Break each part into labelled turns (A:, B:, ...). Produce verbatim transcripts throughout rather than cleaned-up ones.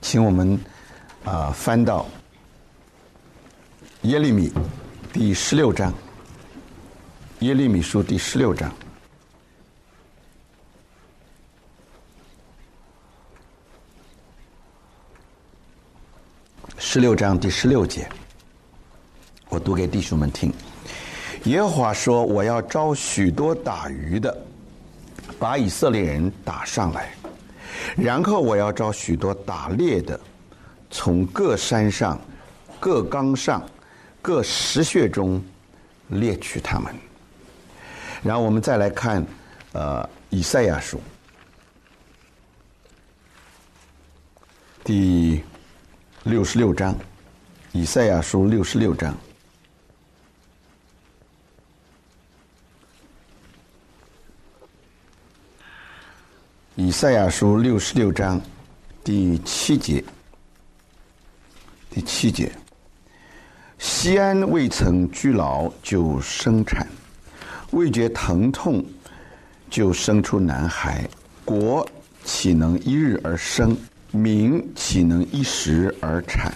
A: 请我们啊、呃、翻到耶利米第十六章，耶利米书第十六章。十六章第十六节，我读给弟兄们听。耶和华说：“我要招许多打鱼的，把以色列人打上来；然后我要招许多打猎的，从各山上、各冈上、各石穴中猎取他们。”然后我们再来看，呃，以赛亚书第六十六章，以赛亚书六十六章。以赛亚书六十六章第七节，第七节，西安未曾居牢就生产，未觉疼痛就生出男孩，国岂能一日而生？民岂能一时而产？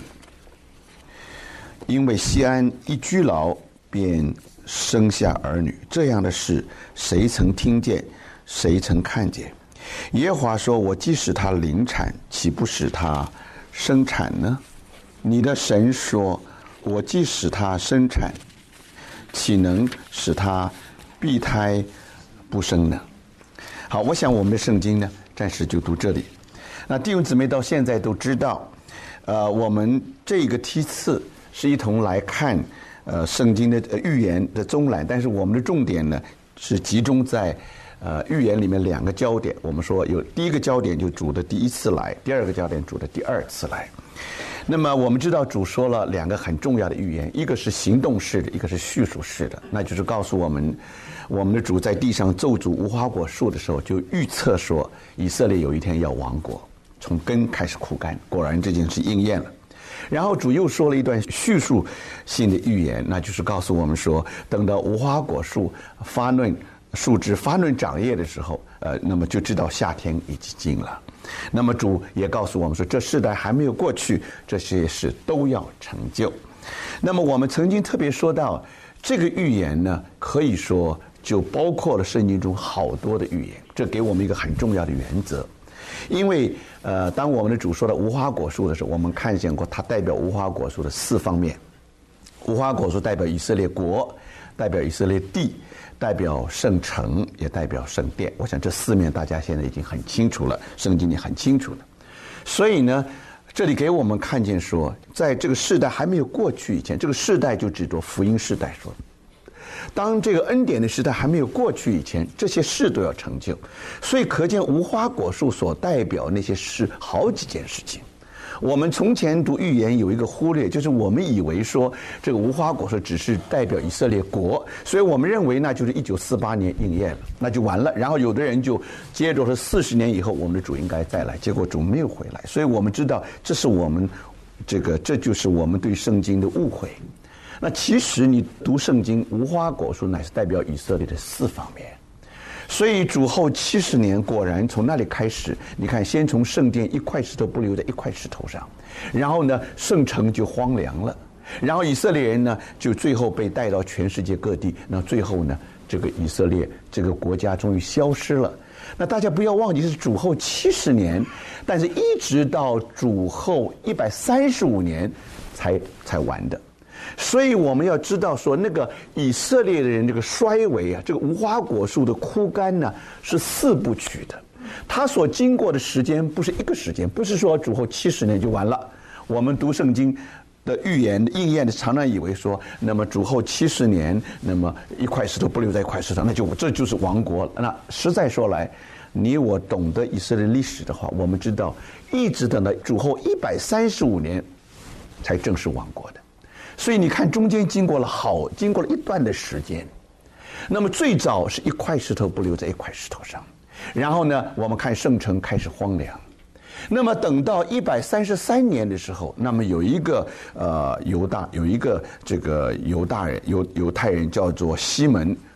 A: 因为西安一居牢便生下儿女，这样的事谁曾听见？谁曾看见？耶和华说：“我既使他临产，岂不使他生产呢？”你的神说：“我既使他生产，岂能使他闭胎不生呢？”好，我想我们的圣经呢，暂时就读这里。那弟兄姊妹到现在都知道，呃，我们这个梯次是一同来看呃圣经的预言的综览，但是我们的重点呢是集中在呃预言里面两个焦点。我们说有第一个焦点就主的第一次来，第二个焦点主的第二次来。那么我们知道主说了两个很重要的预言，一个是行动式的，一个是叙述式的，那就是告诉我们，我们的主在地上咒诅无花果树的时候，就预测说以色列有一天要亡国，从根开始枯干，果然这件事应验了。然后主又说了一段叙述性的预言，那就是告诉我们说，等到无花果树发嫩，树枝发嫩长叶的时候，呃，那么就知道夏天已经近了。那么主也告诉我们说，这世代还没有过去，这些事都要成就。那么我们曾经特别说到，这个预言呢，可以说就包括了圣经中好多的预言，这给我们一个很重要的原则。因为呃，当我们的主说到无花果树的时候，我们看见过它代表无花果树的四方面。无花果树代表以色列国，代表以色列地，代表圣城，也代表圣殿。我想这四面大家现在已经很清楚了，圣经里很清楚了。所以呢，这里给我们看见说，在这个世代还没有过去以前，这个世代就指着福音世代说，当这个恩典的时代还没有过去以前，这些事都要成就。所以可见无花果树所代表那些事好几件事情。我们从前读预言有一个忽略，就是我们以为说这个无花果树只是代表以色列国，所以我们认为那就是一九四八年应验了，那就完了。然后有的人就接着说四十年以后我们的主应该再来，结果主没有回来。所以我们知道这是我们这个这就是我们对圣经的误会。那其实你读圣经，无花果树乃是代表以色列的四方面。所以主后七十年，果然从那里开始，你看，先从圣殿一块石头不留在一块石头上，然后呢，圣城就荒凉了，然后以色列人呢，就最后被带到全世界各地，那最后呢，这个以色列这个国家终于消失了。那大家不要忘记是主后七十年，但是一直到主后一百三十五年才才完的。所以我们要知道说，那个以色列的人这个衰微啊，这个无花果树的枯干呢，是四部曲的。它所经过的时间不是一个时间，不是说主后七十年就完了。我们读圣经的预言应验的，常常以为说，那么主后七十年，那么一块石头不留在一块石头，那就这就是亡国了。那实在说来，你我懂得以色列历史的话，我们知道，一直等到主后一百三十五年，才正式亡国的。所以你看，中间经过了好，经过了一段的时间。那么最早是一块石头不留在一块石头上，然后呢，我们看圣城开始荒凉。那么等到一百三十三年的时候，那么有一个呃犹大有一个这个犹大人犹犹太人叫做西门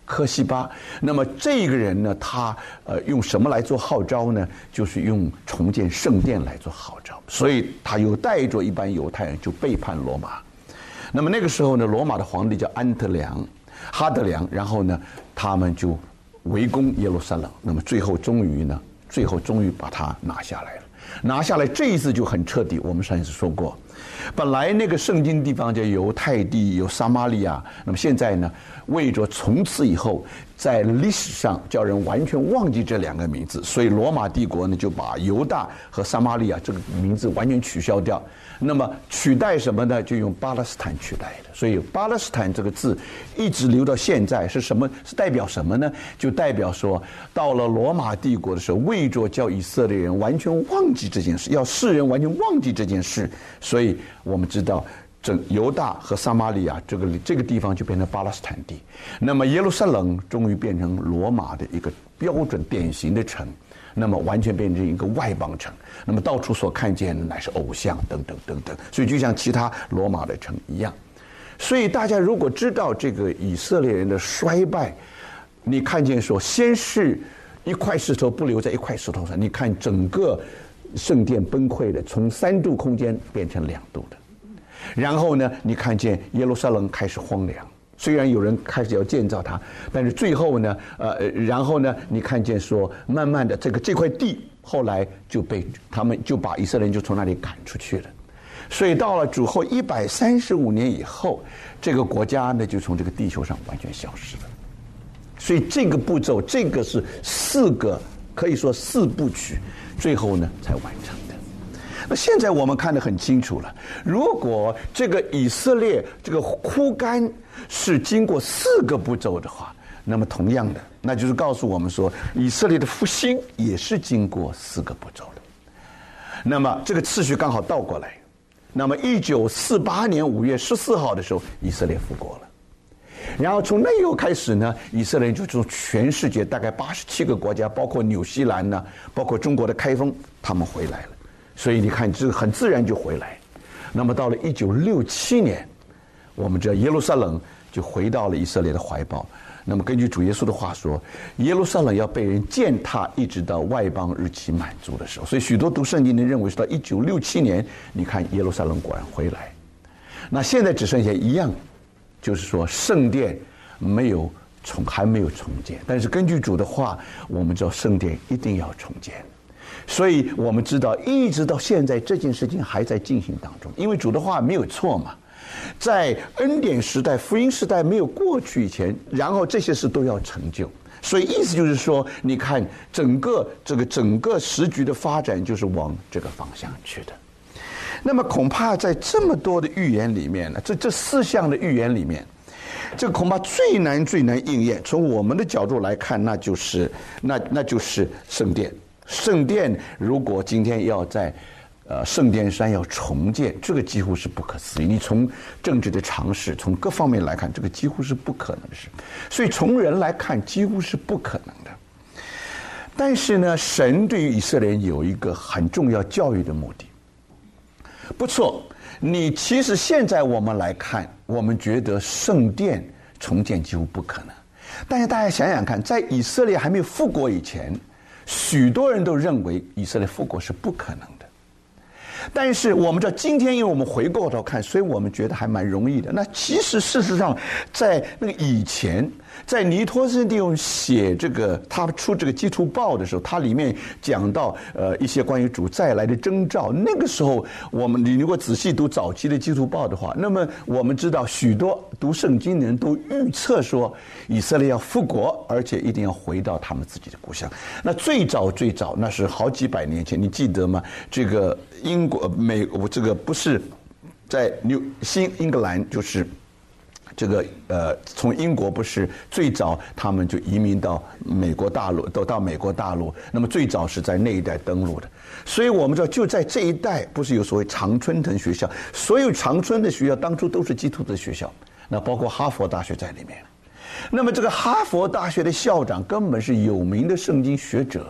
A: 科西巴。那么这个人呢，他呃用什么来做号召呢？就是用重建圣殿来做号召。所以他又带着一般犹太人就背叛罗马。那么那个时候呢，罗马的皇帝叫安德良、哈德良，然后呢，他们就围攻耶路撒冷。那么最后终于呢，最后终于把它拿下来了。拿下来这一次就很彻底。我们上一次说过，本来那个圣经地方叫犹太地，有撒玛利亚。那么现在呢，为着从此以后在历史上叫人完全忘记这两个名字，所以罗马帝国呢就把犹大和撒玛利亚这个名字完全取消掉。那么取代什么呢？就用巴勒斯坦取代的。所以巴勒斯坦这个字一直留到现在，是什么？是代表什么呢？就代表说，到了罗马帝国的时候，为着叫以色列人完全忘记这件事，要世人完全忘记这件事，所以我们知道整犹大和撒玛利亚这个这个地方就变成巴勒斯坦地。那么耶路撒冷终于变成罗马的一个标准典型的城。那么完全变成一个外邦城，那么到处所看见的乃是偶像等等等等，所以就像其他罗马的城一样。所以大家如果知道这个以色列人的衰败，你看见说先是一块石头不留在一块石头上，你看整个圣殿崩溃的，从三度空间变成两度的，然后呢，你看见耶路撒冷开始荒凉。虽然有人开始要建造它，但是最后呢，呃，然后呢，你看见说，慢慢的这个这块地后来就被他们就把以色列人就从那里赶出去了。所以到了主后一百三十五年以后，这个国家呢就从这个地球上完全消失了。所以这个步骤，这个是四个可以说四部曲，最后呢才完成的。那现在我们看得很清楚了，如果这个以色列这个枯干是经过四个步骤的话，那么同样的，那就是告诉我们说，以色列的复兴也是经过四个步骤的。那么这个次序刚好倒过来。那么一九四八年五月十四号的时候，以色列复国了。然后从那以后开始呢，以色列就从全世界大概八十七个国家，包括纽西兰呢，包括中国的开封，他们回来了。所以你看，这很自然就回来。那么到了一九六七年，我们知道耶路撒冷就回到了以色列的怀抱。那么根据主耶稣的话说，耶路撒冷要被人践踏，一直到外邦日期满足的时候。所以许多读圣经的认为是到一九六七年，你看耶路撒冷果然回来。那现在只剩下一样，就是说圣殿没有重，还没有重建。但是根据主的话，我们知道圣殿一定要重建。所以我们知道一直到现在这件事情还在进行当中，因为主的话没有错嘛。在恩典时代、福音时代没有过去以前，然后这些事都要成就。所以意思就是说，你看整个这个整个时局的发展就是往这个方向去的。那么恐怕在这么多的预言里面呢，这这四项的预言里面，这个恐怕最难最难应验。从我们的角度来看，那就是那那就是圣殿。圣殿如果今天要在呃圣殿山要重建，这个几乎是不可思议。你从政治的常识，从各方面来看，这个几乎是不可能的事。所以从人来看，几乎是不可能的。但是呢，神对于以色列人有一个很重要教育的目的。不错，你其实现在我们来看，我们觉得圣殿重建几乎不可能。但是大家想想看，在以色列还没有复国以前，许多人都认为以色列复国是不可能的。但是我们知道今天因为我们回过头看，所以我们觉得还蛮容易的。那其实事实上在那个以前，在尼托斯弟兄写这个他出这个基督报的时候，他里面讲到呃一些关于主再来的征兆。那个时候我们你如果仔细读早期的基督报的话，那么我们知道许多读圣经的人都预测说以色列要复国，而且一定要回到他们自己的故乡。那最早最早那是好几百年前，你记得吗？这个英国美国这个不是在纽新英格兰，就是这个呃，从英国不是最早他们就移民到美国大陆，都到美国大陆。那么最早是在那一带登陆的，所以我们知道就在这一带，不是有所谓常春藤学校，所有常春的学校当初都是基督的学校，那包括哈佛大学在里面。那么这个哈佛大学的校长根本是有名的圣经学者。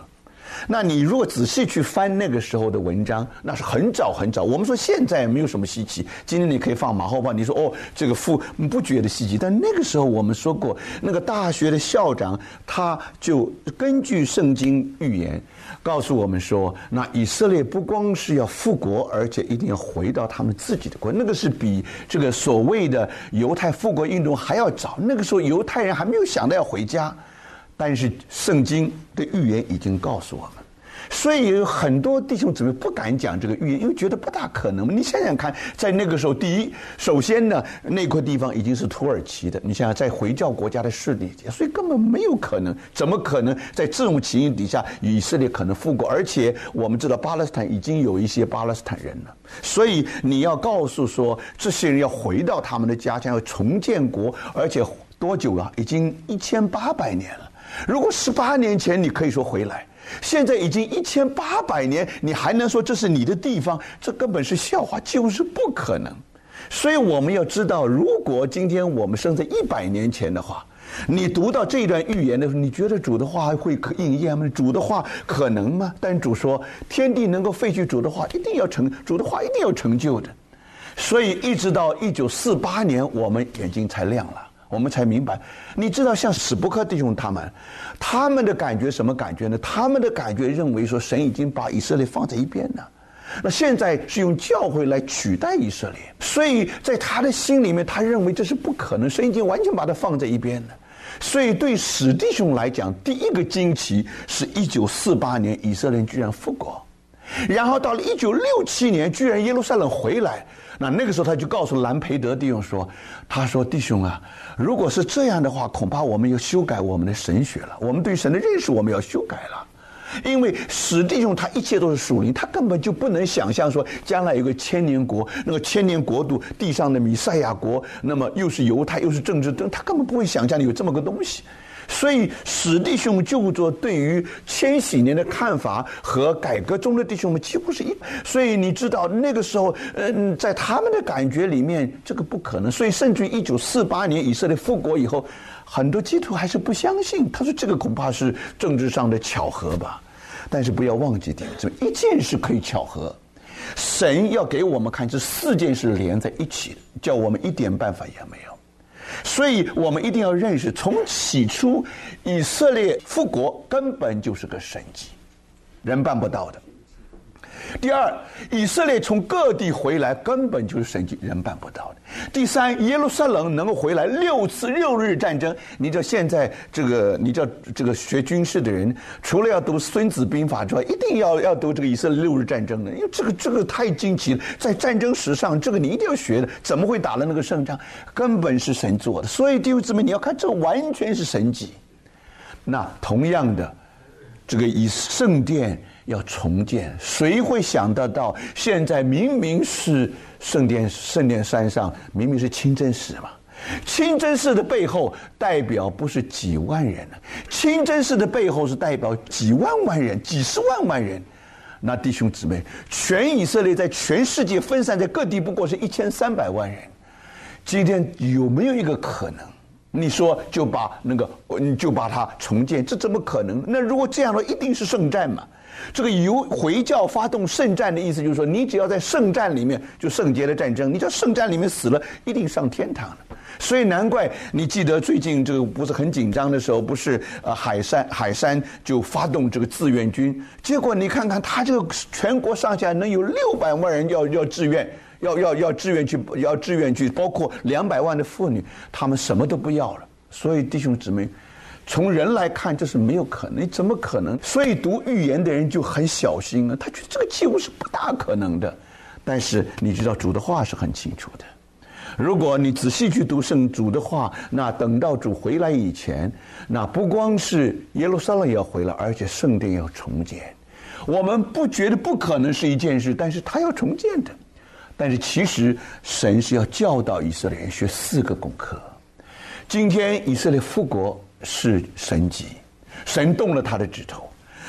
A: 那你如果仔细去翻那个时候的文章，那是很早很早。我们说现在没有什么稀奇，今天你可以放马后炮，你说哦，这个父不觉得稀奇，但那个时候我们说过，那个大学的校长他就根据圣经预言告诉我们说，那以色列不光是要复国，而且一定要回到他们自己的国。那个是比这个所谓的犹太复国运动还要早。那个时候犹太人还没有想到要回家，但是圣经的预言已经告诉我们，所以有很多弟兄姊妹不敢讲这个预言，因为觉得不大可能。你想想看，在那个时候，第一，首先呢，那块地方已经是土耳其的，你想想在回教国家的势力，所以根本没有可能，怎么可能在这种情形底下，以色列可能复国？而且我们知道巴勒斯坦已经有一些巴勒斯坦人了，所以你要告诉说，这些人要回到他们的家乡，要重建国，而且多久了？已经一千八百年了。如果十八年前你可以说回来，现在已经一千八百年，你还能说这是你的地方？这根本是笑话，几乎是不可能。所以我们要知道，如果今天我们生在一百年前的话，你读到这一段预言的时候，你觉得主的话会应验吗？主的话可能吗？但主说，天地能够废去主的话，一定要成，主的话一定要成就的。所以一直到一九四八年，我们眼睛才亮了。我们才明白，你知道像史布克弟兄他们，他们的感觉什么感觉呢？他们的感觉认为说，神已经把以色列放在一边了，那现在是用教会来取代以色列，所以在他的心里面，他认为这是不可能，神已经完全把它放在一边了。所以对史弟兄来讲，第一个惊奇是一九四八年以色列居然复国，然后到了一九六七年，居然耶路撒冷回来。那那个时候他就告诉兰培德弟兄说，他说弟兄啊，如果是这样的话，恐怕我们要修改我们的神学了，我们对神的认识我们要修改了。因为史弟兄他一切都是属灵，他根本就不能想象说将来有个千年国，那个千年国度地上的弥赛亚国，那么又是犹太又是政治，他根本不会想象有这么个东西。所以史弟兄就做对于千禧年的看法和改革中的弟兄们几乎是一，所以你知道那个时候，嗯，在他们的感觉里面，这个不可能。所以甚至于一九四八年以色列复国以后，很多基督徒还是不相信，他说这个恐怕是政治上的巧合吧。但是不要忘记点，这一件事可以巧合，神要给我们看这四件事连在一起，叫我们一点办法也没有。所以我们一定要认识，从起初以色列复国根本就是个神迹，人办不到的。第二，以色列从各地回来根本就是神迹，人办不到的。第三，耶路撒冷能够回来六次六日战争，你知道现在这个你知道这个学军事的人，除了要读《孙子兵法》之外，一定要要读这个以色列六日战争的，因为这个这个太惊奇了，在战争史上这个你一定要学的，怎么会打了那个胜仗？根本是神做的。所以弟兄姊妹，你要看这完全是神迹。那同样的，这个以圣殿要重建，谁会想得到现在明明是圣殿圣殿山上明明是清真寺嘛？清真寺的背后代表不是几万人呢，清真寺的背后是代表几万万人、几十万万人。那弟兄姊妹，全以色列在全世界分散在各地不过是一千三百万人，今天有没有一个可能？你说就把那个你就把它重建，这怎么可能？那如果这样的话，一定是圣战嘛。这个由回教发动圣战的意思就是说，你只要在圣战里面，就圣洁的战争，你在圣战里面死了，一定上天堂了。所以难怪你记得最近这个不是很紧张的时候，不是呃海山海山就发动这个志愿军，结果你看看他这个全国上下能有六百万人要要志愿。要要要志愿去，要志愿去，包括两百万的妇女，他们什么都不要了。所以弟兄姊妹，从人来看，这是没有可能，怎么可能？所以读预言的人就很小心啊，他觉得这个几乎是不大可能的。但是你知道主的话是很清楚的，如果你仔细去读圣主的话，那等到主回来以前，那不光是耶路撒冷也要回来，而且圣殿要重建。我们不觉得不可能是一件事，但是他要重建的。但是其实神是要教导以色列人学四个功课。今天以色列复国是神迹，神动了他的指头。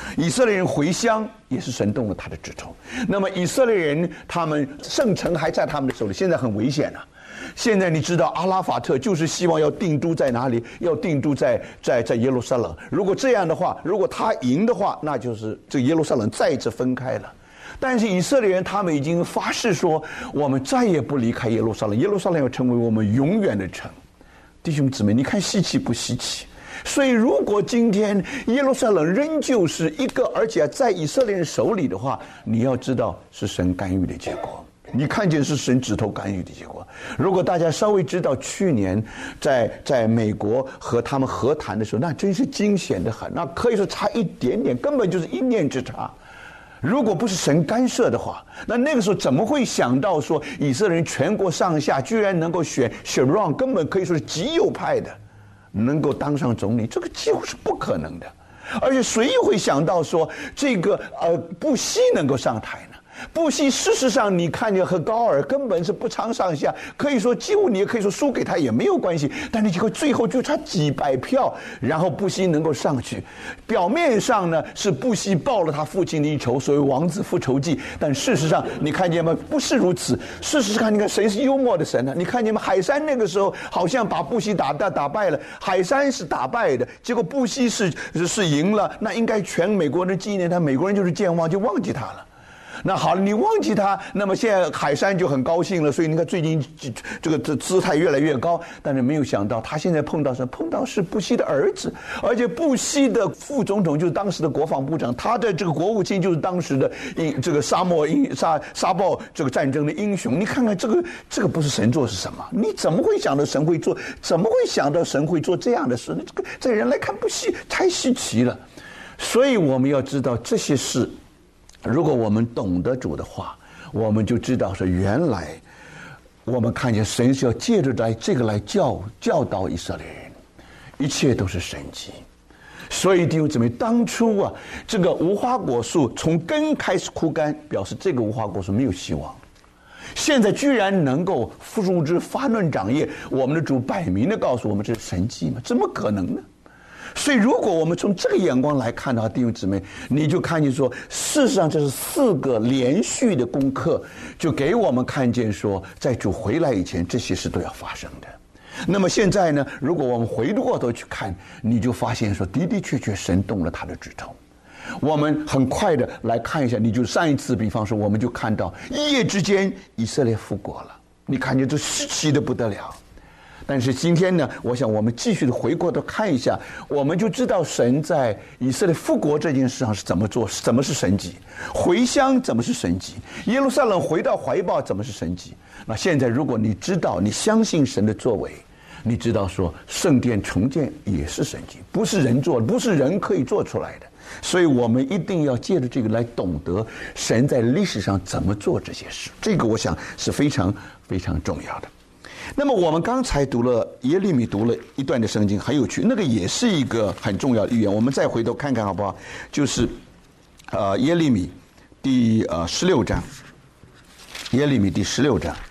A: 以色列人回乡也是神动了他的指头。那么以色列人他们圣城还在他们的手里，现在很危险啊。现在你知道阿拉法特就是希望要定都在哪里？要定都在在在耶路撒冷。如果这样的话，如果他赢的话，那就是这个耶路撒冷再次分开了。但是以色列人他们已经发誓说，我们再也不离开耶路撒冷，耶路撒冷要成为我们永远的城。弟兄姊妹，你看稀奇不稀奇？所以如果今天耶路撒冷仍旧是一个，而且在以色列人手里的话，你要知道是神干预的结果。你看见是神指头干预的结果。如果大家稍微知道去年在在美国和他们和谈的时候，那真是惊险的很，那可以说差一点点，根本就是一念之差。如果不是神干涉的话，那那个时候怎么会想到说以色列人全国上下居然能够选选 Sharon， 根本可以说是极右派的能够当上总理，这个几乎是不可能的。而且谁会想到说这个呃布希能够上台呢？布希事实上你看见和高尔根本是不相上下，可以说几乎你也可以说输给他也没有关系，但是结果最后就差几百票，然后布希能够上去。表面上呢是布希报了他父亲的一仇，所谓王子复仇记，但事实上你看见吗？不是如此。事实上你看谁是幽默的神呢？你看见吗？海山那个时候好像把布希打打打败了，海山是打败的，结果布希是是赢了，那应该全美国人纪念他，美国人就是健忘，就忘记他了。那好了，你忘记他，那么现在海山就很高兴了，所以你看最近这个这姿态越来越高。但是没有想到，他现在碰到什么？碰到是布希的儿子，而且布希的副总统就是当时的国防部长，他的这个国务卿就是当时的英这个沙漠英沙沙暴这个战争的英雄。你看看这个这个不是神做是什么？你怎么会想到神会做？怎么会想到神会做这样的事？这个在人来看不稀太稀奇了。所以我们要知道这些事。如果我们懂得主的话，我们就知道说原来我们看见神是要借着来这个来教教导以色列人，一切都是神迹。所以弟兄姊妹，当初啊这个无花果树从根开始枯干，表示这个无花果树没有希望。现在居然能够树枝发嫩长叶，我们的主摆明的告诉我们这是神迹吗？怎么可能呢？所以如果我们从这个眼光来看的话，弟兄姊妹，你就看见说事实上这是四个连续的功课，就给我们看见说在主回来以前这些事都要发生的。那么现在呢，如果我们回过头去看，你就发现说的的确确神动了他的指头。我们很快的来看一下，你就上一次比方说我们就看到一夜之间以色列复国了，你看见这稀奇的不得了。但是今天呢，我想我们继续的回过头看一下，我们就知道神在以色列复国这件事上是怎么做，怎么是神迹；回乡怎么是神迹；耶路撒冷回到怀抱怎么是神迹。那现在如果你知道，你相信神的作为，你知道说圣殿重建也是神迹，不是人做的，不是人可以做出来的。所以我们一定要借着这个来懂得神在历史上怎么做这些事，这个我想是非常非常重要的。那么我们刚才读了耶利米读了一段的圣经，很有趣，那个也是一个很重要的预言。我们再回头看看好不好？就是呃耶利米第呃十六章，耶利米第十六章，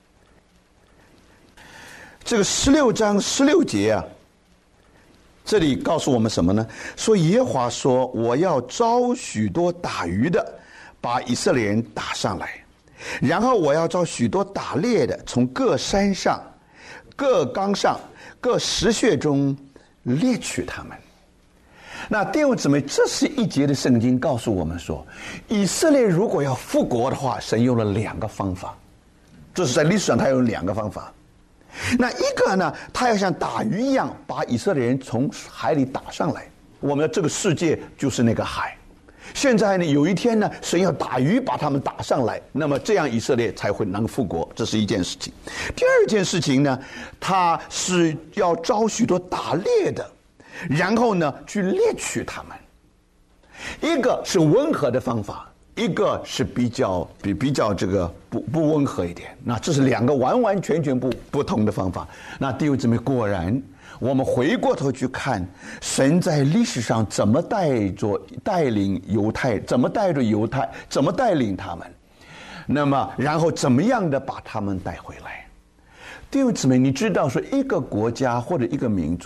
A: 这个十六章十六节啊，这里告诉我们什么呢？说耶和华说，我要招许多打鱼的，把以色列人打上来。然后我要招许多打猎的，从各山上、各冈上、各石穴中猎取他们。那弟兄姊妹，这是一节的圣经告诉我们说，以色列如果要复国的话，神用了两个方法。这是在历史上他用两个方法。那一个呢，他要像打鱼一样把以色列人从海里打上来。我们的这个世界就是那个海。现在呢，有一天呢，神要打鱼把他们打上来，那么这样以色列才会能复国，这是一件事情。第二件事情呢，他是要招许多打猎的，然后呢去猎取他们。一个是温和的方法，一个是比较比比较这个不不温和一点。那这是两个完完全全不不同的方法。那弟兄姊妹，果然我们回过头去看神在历史上怎么带着带领犹太，怎么带着犹太，怎么带领他们，那么然后怎么样的把他们带回来。弟兄姊妹，你知道说一个国家或者一个民族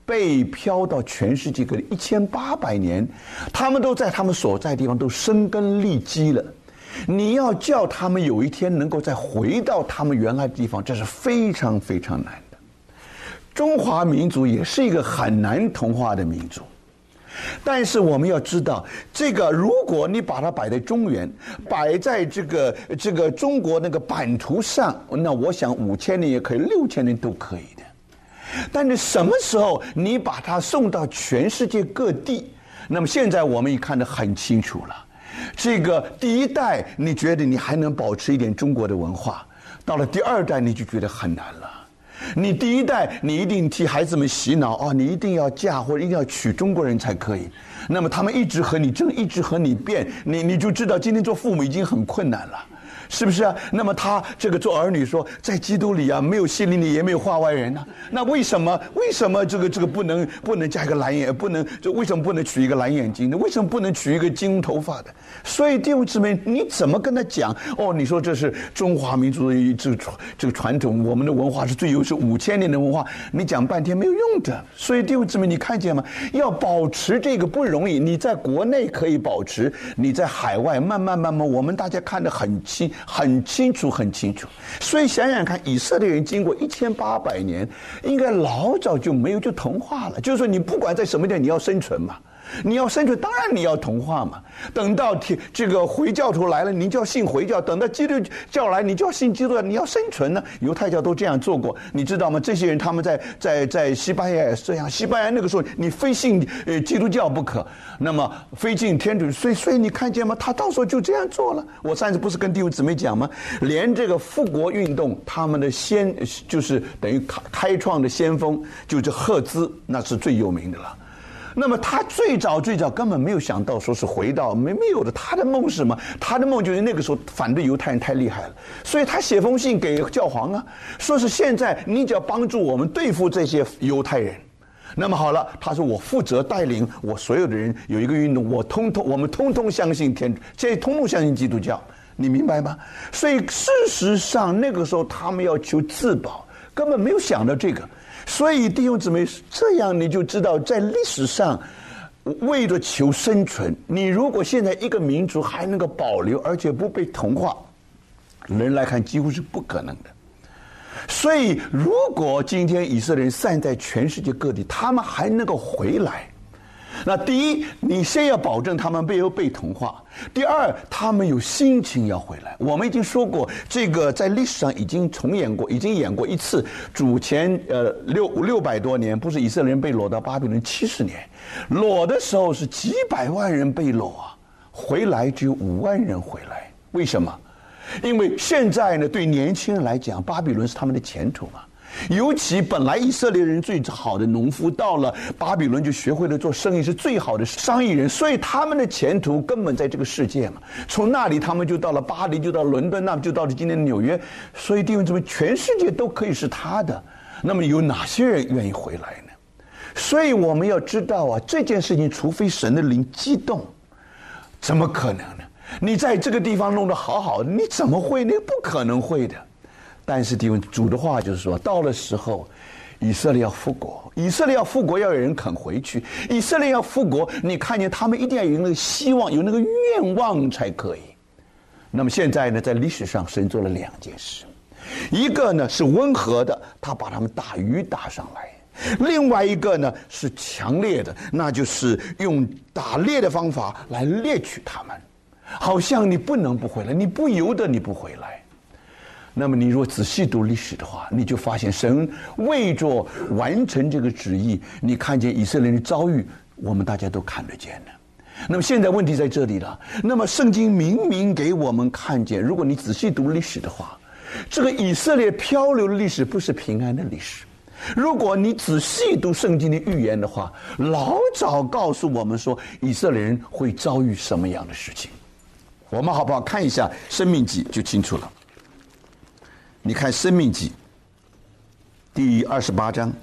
A: 被飘到全世界各地一千八百年，他们都在他们所在的地方都生根立基了。你要叫他们有一天能够再回到他们原来的地方，这是非常非常难的。中华民族也是一个很难同化的民族。但是我们要知道，这个如果你把它摆在中原，摆在这个这个中国那个版图上，那我想五千年也可以，六千年都可以的。但是什么时候你把它送到全世界各地？那么现在我们也看得很清楚了。这个第一代，你觉得你还能保持一点中国的文化，到了第二代你就觉得很难了。你第一代，你一定替孩子们洗脑啊，你一定要嫁或者一定要娶中国人才可以。那么他们一直和你争，一直和你辩，你你就知道今天做父母已经很困难了，是不是啊？那么他这个做儿女说，在基督里啊，没有希利尼，也没有化外人呢、啊。那为什么为什么这个这个不能不能加一个蓝眼，不能就为什么不能娶一个蓝眼睛呢？为什么不能娶一个金头发的？所以弟兄姊妹，你怎么跟他讲？哦，你说这是中华民族的这个这个传统，我们的文化是最优秀五千年的文化，你讲半天没有用的。所以弟兄姊妹，你看见吗？要保持这个不容易。你在国内可以保持，你在海外慢慢慢慢，我们大家看得很清。很清楚，很清楚。所以想想看，以色列人经过一千八百年，应该老早就没有就同化了。就是说，你不管在什么地方，你要生存嘛。你要生存，当然你要同化嘛。等到这个回教徒来了，你就要信回教；等到基督教来，你就要信基督教。你要生存呢，犹太教都这样做过，你知道吗？这些人他们在在在西班牙也是这样。西班牙那个时候，你非信呃基督教不可，那么非信天主，所以所以你看见吗？他到时候就这样做了。我上次不是跟弟兄姊妹讲吗？连这个复国运动，他们的先就是等于开开创的先锋，就是赫兹，那是最有名的了。那么他最早最早根本没有想到说是回到没没有的，他的梦是什么？他的梦就是那个时候反对犹太人太厉害了，所以他写封信给教皇啊，说是现在你只要帮助我们对付这些犹太人。那么好了，他说我负责带领我所有的人有一个运动，我通通我们通通相信天主，这通通相信基督教，你明白吗？所以事实上那个时候他们要求自保，根本没有想到这个。所以弟兄姊妹，这样你就知道，在历史上，为了求生存，你如果现在一个民族还能够保留，而且不被同化，人来看几乎是不可能的。所以，如果今天以色列人散在全世界各地，他们还能够回来，那第一，你先要保证他们没有被同化；第二，他们有心情要回来。我们已经说过，这个在历史上已经重演过，已经演过一次。主前呃六六百多年，不是以色列人被掳到巴比伦七十年，掳的时候是几百万人被掳啊，回来只有五万人回来。为什么？因为现在呢，对年轻人来讲，巴比伦是他们的前途嘛。尤其本来以色列人最好的农夫，到了巴比伦就学会了做生意，是最好的商业人，所以他们的前途根本在这个世界嘛。从那里他们就到了巴黎，就到伦敦，那么就到了今天的纽约。所以弟兄姊妹，全世界都可以是他的。那么有哪些人愿意回来呢？所以我们要知道啊，这件事情除非神的灵激动，怎么可能呢？你在这个地方弄得好好的，你怎么会呢？不可能会的。但是弟兄，主的话就是说，到了时候，以色列要复国，以色列要复国，要有人肯回去。以色列要复国，你看见他们一定要有那个希望，有那个愿望才可以。那么现在呢，在历史上，神做了两件事，一个呢是温和的，他把他们打鱼打上来；另外一个呢是强烈的，那就是用打猎的方法来猎取他们，好像你不能不回来，你不由得你不回来。那么你如果仔细读历史的话，你就发现神为着完成这个旨意，你看见以色列人的遭遇，我们大家都看得见的。那么现在问题在这里了，那么圣经明明给我们看见，如果你仔细读历史的话，这个以色列漂流的历史不是平安的历史。如果你仔细读圣经的预言的话，老早告诉我们说以色列人会遭遇什么样的事情。我们好不好看一下申命记就清楚了。你看申命记第二十八章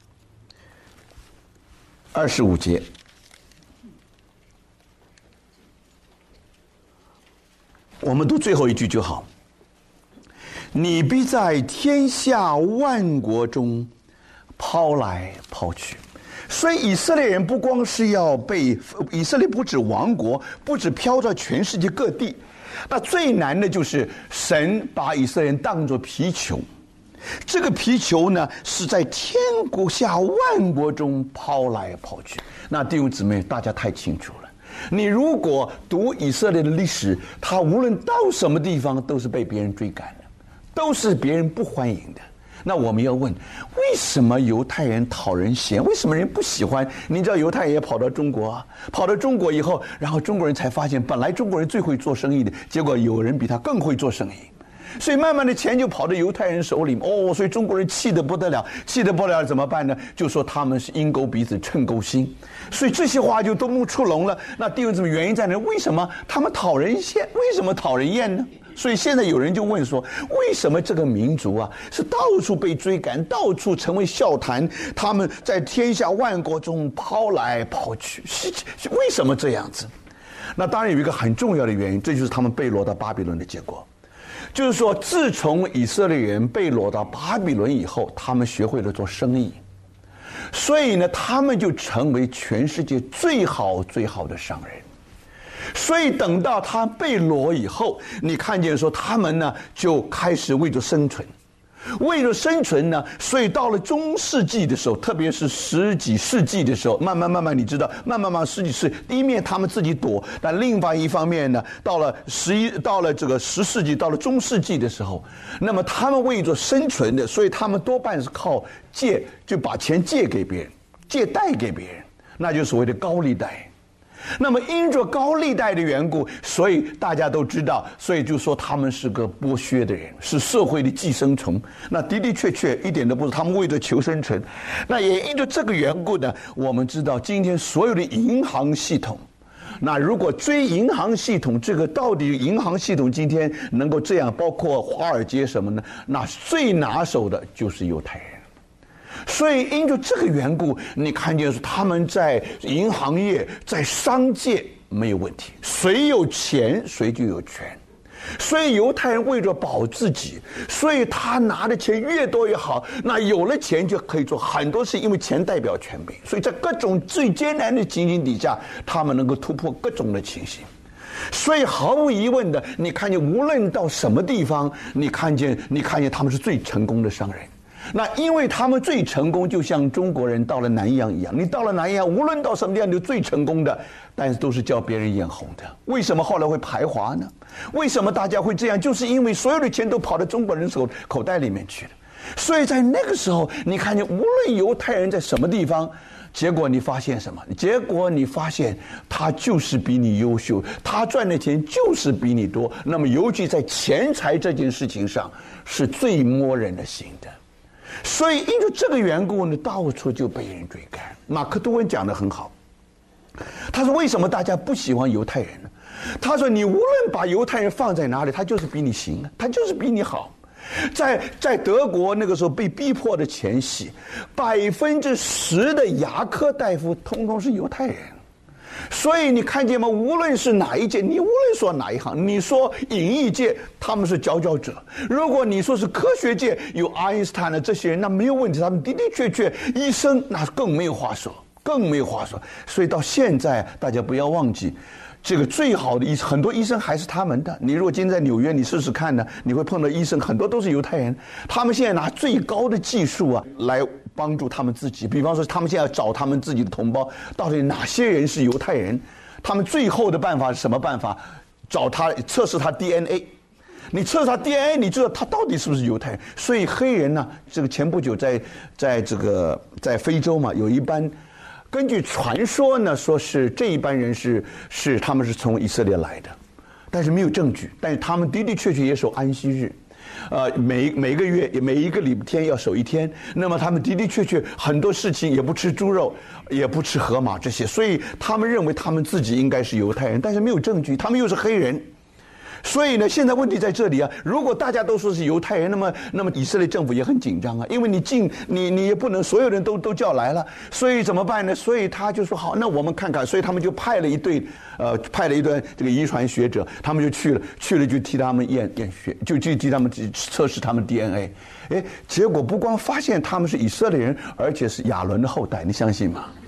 A: 二十五节，我们读最后一句就好。你必在天下万国中抛来抛去。 所以以色列人不光是要被以色列不止亡国，不止飘到全世界各地，那最难的就是神把以色列人当作皮球，这个皮球呢是在天国下万国中抛来抛去。那弟兄姊妹，大家太清楚了，你如果读以色列的历史，他无论到什么地方都是被别人追赶的，都是别人不欢迎的。那我们要问，为什么犹太人讨人嫌？为什么人不喜欢？你知道犹太人也跑到中国啊，跑到中国以后，然后中国人才发现，本来中国人最会做生意的，结果有人比他更会做生意，所以慢慢的钱就跑到犹太人手里。哦，所以中国人气得不得了，气得不得了怎么办呢？就说他们是鹰钩鼻子秤钩心，所以这些话就都目出笼了。那第二种原因在哪？为什么他们讨人嫌？为什么讨人厌呢？所以现在有人就问说，为什么这个民族啊是到处被追赶，到处成为笑谈，他们在天下万国中抛来抛去，是为什么这样子？那当然有一个很重要的原因，这就是他们被掳到巴比伦的结果。就是说，自从以色列人被掳到巴比伦以后，他们学会了做生意，所以呢，他们就成为全世界最好最好的商人。所以等到他被掳以后，你看见说他们呢就开始为着生存，为了生存呢，所以到了中世纪的时候，特别是十几世纪的时候，慢慢慢慢，你知道，慢慢慢十几世，第一面他们自己躲，但另外一方面呢，到了十一，到了这个十世纪，到了中世纪的时候，那么他们为着生存的，所以他们多半是靠借，就把钱借给别人，借贷给别人，那就是所谓的高利贷。那么因着高利贷的缘故，所以大家都知道，所以就说他们是个剥削的人，是社会的寄生虫。那的的确确一点都不是，他们为了求生存。那也因着这个缘故呢，我们知道今天所有的银行系统，那如果追银行系统，这个到底银行系统今天能够这样，包括华尔街什么呢？那最拿手的就是犹太人。所以因着这个缘故，你看见他们在银行业，在商界没有问题，谁有钱谁就有权。所以犹太人为了保自己，所以他拿的钱越多越好，那有了钱就可以做很多事，因为钱代表权柄。所以在各种最艰难的情形底下，他们能够突破各种的情形。所以毫无疑问的，你看见无论到什么地方，你看见你看见他们是最成功的商人。那因为他们最成功，就像中国人到了南洋一样，你到了南洋，无论到什么地方，你最成功的，但是都是叫别人眼红的。为什么后来会排华呢？为什么大家会这样？就是因为所有的钱都跑到中国人手口袋里面去了。所以在那个时候，你看见无论犹太人在什么地方，结果你发现什么？结果你发现他就是比你优秀，他赚的钱就是比你多。那么尤其在钱财这件事情上，是最摸人的心的。所以因为这个缘故呢，到处就被人追赶。马克吐温讲得很好，他说为什么大家不喜欢犹太人呢？他说你无论把犹太人放在哪里，他就是比你行，他就是比你好。在在德国那个时候被逼迫的前夕，百分之十的牙科大夫通通是犹太人。所以你看见吗？无论是哪一届，你无论说哪一行，你说影艺界他们是佼佼者，如果你说是科学界有爱因斯坦的这些人，那没有问题，他们的的确确，医生那更没有话说，更没有话说。所以到现在大家不要忘记，这个最好的医生，很多医生还是他们的。你如果今天在纽约，你试试看呢，你会碰到医生很多都是犹太人，他们现在拿最高的技术啊来帮助他们自己。比方说他们现在找他们自己的同胞，到底哪些人是犹太人，他们最后的办法是什么办法？找他测试他 D N A， 你测试他 D N A， 你知道他到底是不是犹太人。所以黑人呢，这个前不久在在这个在非洲嘛，有一班根据传说呢，说是这一班人是是他们是从以色列来的，但是没有证据。但是他们的的确确也守安息日，呃，每每个月每一个礼拜天要守一天。那么他们的的确确很多事情也不吃猪肉，也不吃河马这些，所以他们认为他们自己应该是犹太人，但是没有证据，他们又是黑人。所以呢，现在问题在这里啊！如果大家都说是犹太人，那么那么以色列政府也很紧张啊，因为你进你你也不能所有人都都叫来了，所以怎么办呢？所以他就说好，那我们看看，所以他们就派了一队呃派了一队这个遗传学者，他们就去了，去了就替他们验验血，就就替他们测试他们 D N A， 哎，结果不光发现他们是以色列人，而且是亚伦的后代，你相信吗？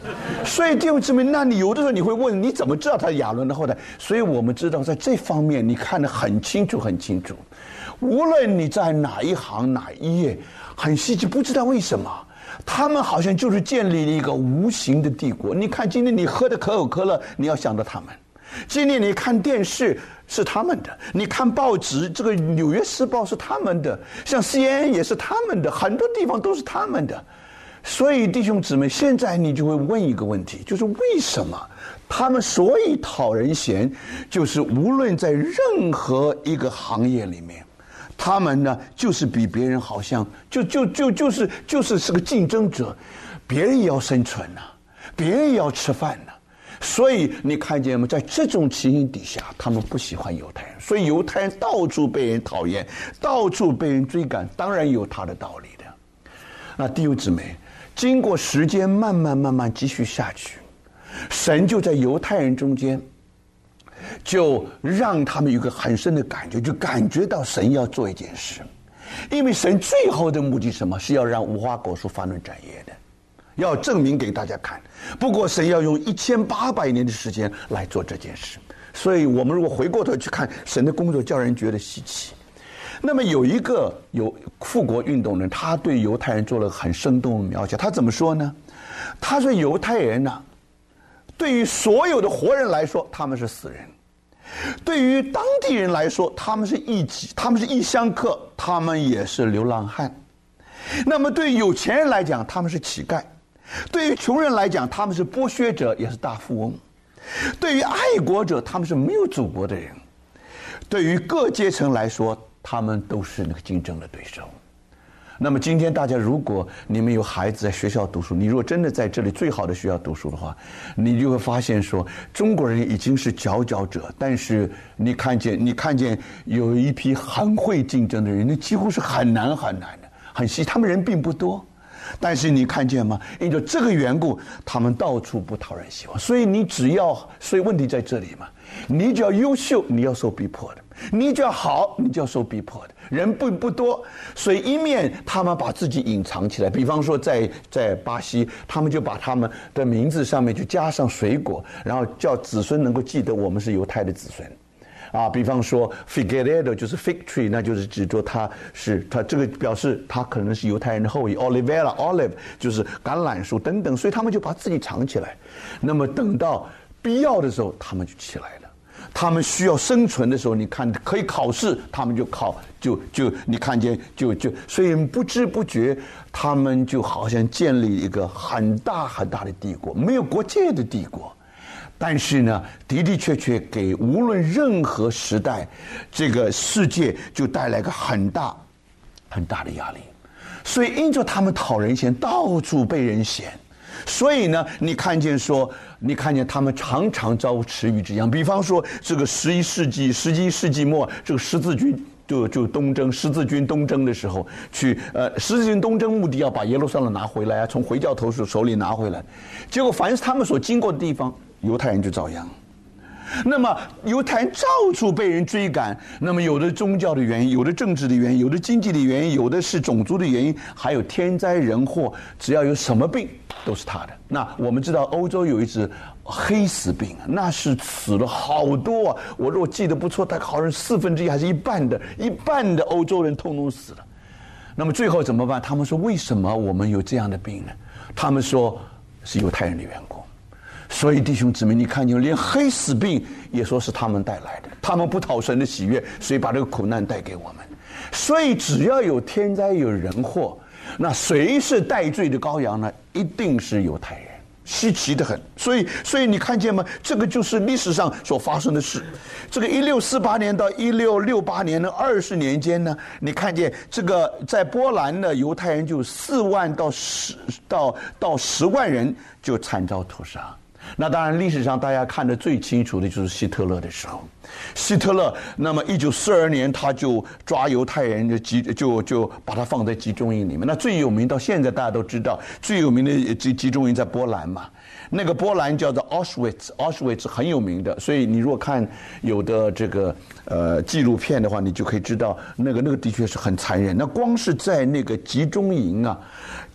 A: 所以弟兄姊妹，那你有的时候你会问，你怎么知道他是亚伦的后代？所以我们知道在这方面你看得很清楚很清楚，无论你在哪一行哪一页，很稀奇，不知道为什么他们好像就是建立了一个无形的帝国。你看今天你喝的可口可乐，你要想到他们；今天你看电视是他们的，你看报纸，这个《纽约时报》是他们的，像 C N N 也是他们的，很多地方都是他们的。所以弟兄姊妹，现在你就会问一个问题，就是为什么他们所以讨人嫌，就是无论在任何一个行业里面，他们呢就是比别人好像就就就就是就是是个竞争者，别人也要生存呐、啊，别人也要吃饭呐、啊。所以你看见吗？在这种情形底下，他们不喜欢犹太人，所以犹太人到处被人讨厌，到处被人追赶，当然有他的道理的。那弟兄姊妹，经过时间慢慢慢慢继续下去，神就在犹太人中间就让他们有一个很深的感觉，就感觉到神要做一件事。因为神最后的目的是什么？是要让无花果树发论展叶的，要证明给大家看。不过神要用一千八百年的时间来做这件事，所以我们如果回过头去看神的工作，叫人觉得稀奇。那么有一个有复国运动人，他对犹太人做了很生动的描写。他怎么说呢？他说犹太人呢、啊，对于所有的活人来说，他们是死人；对于当地人来说，他们是异己，他们是异乡客，他们也是流浪汉。那么对于有钱人来讲，他们是乞丐；对于穷人来讲，他们是剥削者，也是大富翁；对于爱国者，他们是没有祖国的人；对于各阶层来说，他们都是那个竞争的对手。那么今天大家，如果你们有孩子在学校读书，你如果真的在这里最好的学校读书的话，你就会发现说，中国人已经是佼佼者，但是你看见你看见有一批很会竞争的人，那几乎是很难很难的，很稀。他们人并不多，但是你看见吗？因为这个缘故，他们到处不讨人喜欢。所以你只要，所以问题在这里嘛，你只要优秀，你要受逼迫的；你只要好，你就要受逼迫的。人不不多，所以一面他们把自己隐藏起来，比方说在在巴西，他们就把他们的名字上面就加上水果，然后叫子孙能够记得我们是犹太的子孙。啊，比方说 Figueiredo 就是 fig tree， 那就是指着他是他这个表示他可能是犹太人的后裔。Oliveira olive 就是橄榄树等等，所以他们就把自己藏起来。那么等到必要的时候，他们就起来了。他们需要生存的时候，你看可以考试，他们就考，就就你看见就就，所以不知不觉，他们就好像建立一个很大很大的帝国，没有国界的帝国。但是呢，的的确确给无论任何时代，这个世界就带来个很大很大的压力。所以因着他们讨人嫌，到处被人嫌，所以呢，你看见说，你看见他们常常遭池鱼之殃。比方说，这个十一世纪、十一世纪末，这个十字军就就东征，十字军东征的时候，去呃，十字军东征目的要把耶路撒冷拿回来啊，从回教头手手里拿回来。结果凡是他们所经过的地方，犹太人就遭殃。那么犹太人到处被人追赶，那么有的宗教的原因，有的政治的原因，有的经济的原因，有的是种族的原因，还有天灾人祸，只要有什么病都是他的。那我们知道欧洲有一只黑死病，那是死了好多啊，我如果记得不错，大概好像四分之一还是一半的一半的欧洲人通通死了。那么最后怎么办？他们说为什么我们有这样的病呢？他们说是犹太人的缘故。所以弟兄姊妹，你看见连黑死病也说是他们带来的，他们不讨神的喜悦，所以把这个苦难带给我们。所以只要有天灾有人祸，那谁是代罪的羔羊呢？一定是犹太人，稀奇得很。所以所以你看见吗？这个就是历史上所发生的事。这个一六四八年到一六六八年的二十年间呢，你看见这个在波兰的犹太人就四万到十到到十万人就惨遭屠杀。那当然历史上大家看得最清楚的就是希特勒的时候，希特勒那么一九四二年他就抓犹太人，就集就就把他放在集中营里面。那最有名到现在大家都知道，最有名的集集中营在波兰嘛，那个波兰叫做 Auschwitz，Auschwitz 很有名的。所以你如果看有的这个呃纪录片的话，你就可以知道那个那个的确是很残忍。那光是在那个集中营啊，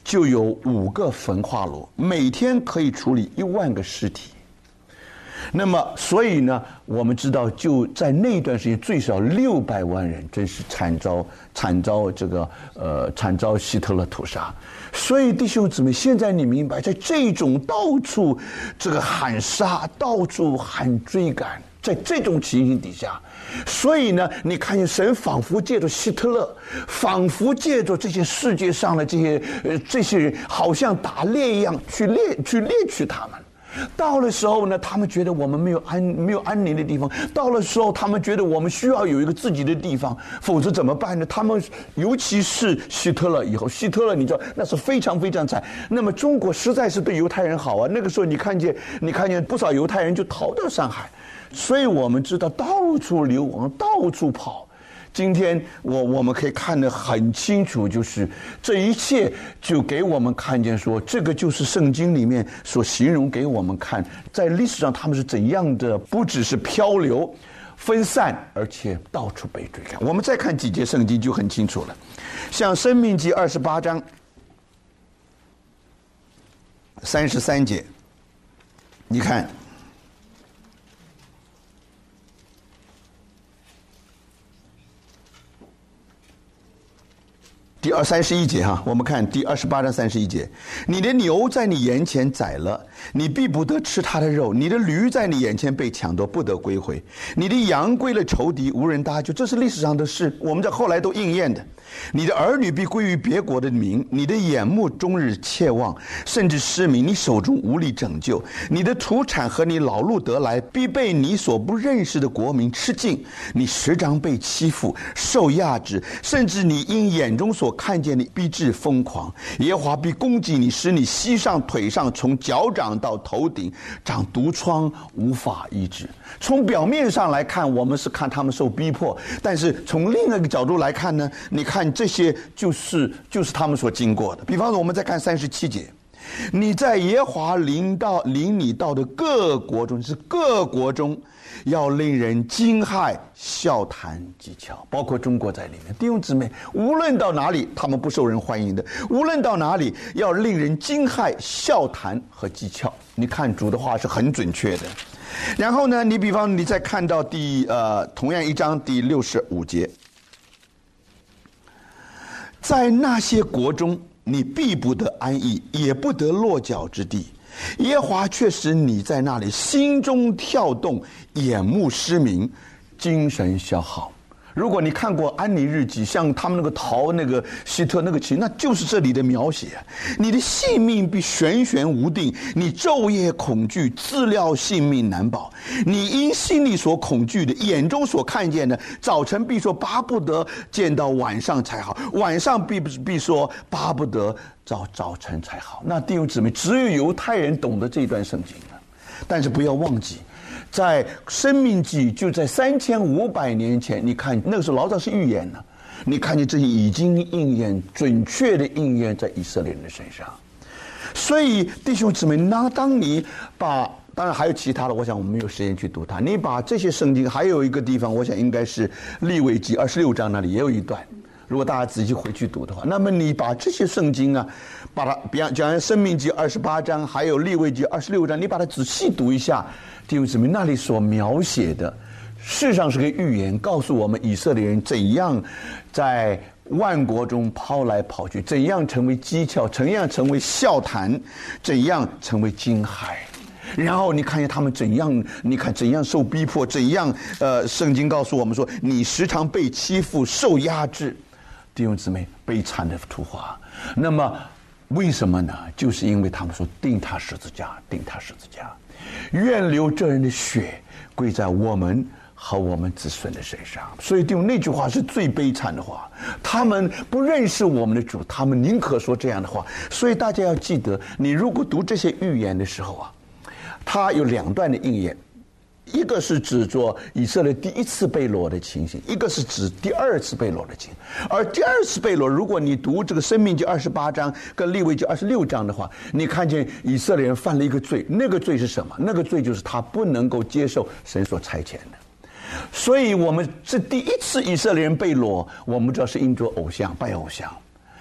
A: 就有五个焚化炉，每天可以处理一万个尸体。那么，所以呢，我们知道，就在那段时间，最少六百万人真是惨遭惨遭这个呃惨遭希特勒屠杀。所以弟兄姊妹，现在你明白，在这种到处这个喊杀、到处喊追赶，在这种情形底下，所以呢，你看见神仿佛借着希特勒，仿佛借着这些世界上的这些呃这些人，好像打猎一样去猎去猎取他们。到了时候呢，他们觉得我们没有安没有安宁的地方。到了时候，他们觉得我们需要有一个自己的地方，否则怎么办呢？他们尤其是希特勒以后，希特勒你知道那是非常非常惨。那么中国实在是对犹太人好啊。那个时候你看见你看见不少犹太人就逃到上海，所以我们知道到处流亡，到处跑。今天我我们可以看得很清楚，就是这一切就给我们看见说，这个就是圣经里面所形容给我们看，在历史上他们是怎样的，不只是漂流分散，而且到处被追赶。我们再看几节圣经就很清楚了，像申命记二十八章三十三节，你看第二三十一节哈，我们看第二十八章三十一节，你的牛在你眼前宰了，你必不得吃它的肉；你的驴在你眼前被抢夺，不得归回；你的羊归了仇敌，无人搭救。这是历史上的事，我们在后来都应验的。你的儿女必归于别国的民，你的眼目终日切望，甚至失明，你手中无力拯救。你的土产和你劳碌得来，必被你所不认识的国民吃尽。你时常被欺负，受压制，甚至你因眼中所看见你，必致疯狂。耶和华必攻击你，使你膝上腿上从脚掌到头顶长毒疮，无法医治。从表面上来看，我们是看他们受逼迫，但是从另一个角度来看呢，你看这些就是就是他们所经过的。比方说我们再看三十七节，你在耶和华领到领你到的各国中，是各国中要令人惊骇笑谈讥诮，包括中国在里面。弟兄姊妹，无论到哪里他们不受人欢迎的，无论到哪里要令人惊骇笑谈和讥诮。你看主的话是很准确的。然后呢，你比方你再看到第呃同样一章第六十五节，在那些国中，你必不得安逸，也不得落脚之地。耶和华却使你在那里心中跳动，眼目失明，精神消耗。如果你看过安妮日记，像他们那个逃那个希特那个情，那就是这里的描写。你的性命必悬悬无定，你昼夜恐惧，自料性命难保。你因心里所恐惧的，眼中所看见的，早晨必说巴不得见到晚上才好，晚上必必说巴不得早早晨才好。那弟兄姊妹，只有犹太人懂得这段圣经了。但是不要忘记，在申命记就在三千五百年前，你看那个时候老早是预言呢，你看见这些已经应验，准确的应验在以色列人的身上。所以弟兄姊妹，那当你把，当然还有其他的，我想我们没有时间去读它。你把这些圣经，还有一个地方，我想应该是利未记二十六章那里也有一段。如果大家仔细回去读的话，那么你把这些圣经啊，把它，比方讲申命记二十八章，还有利未记二十六章，你把它仔细读一下，弟兄姊妹，那里所描写的，事实上是个预言，告诉我们以色列人怎样在万国中抛来抛去，怎样成为讥诮，怎样成为笑谈，怎样成为惊骇。然后你看见他们怎样，你看怎样受逼迫，怎样呃，圣经告诉我们说，你时常被欺负，受压制。弟兄姊妹，悲惨的图画。那么为什么呢？就是因为他们说钉他十字架，钉他十字架，愿流这人的血归在我们和我们子孙的身上。所以弟兄，那句话是最悲惨的话。他们不认识我们的主，他们宁可说这样的话。所以大家要记得，你如果读这些预言的时候啊，它有两段的应验。一个是指着以色列第一次被掳的情形，一个是指第二次被掳的情形。而第二次被掳，如果你读这个申命记二十八章跟利未记二十六章的话，你看见以色列人犯了一个罪，那个罪是什么？那个罪就是他不能够接受神所差遣的。所以我们这第一次以色列人被掳，我们知道是因着偶像，拜偶像。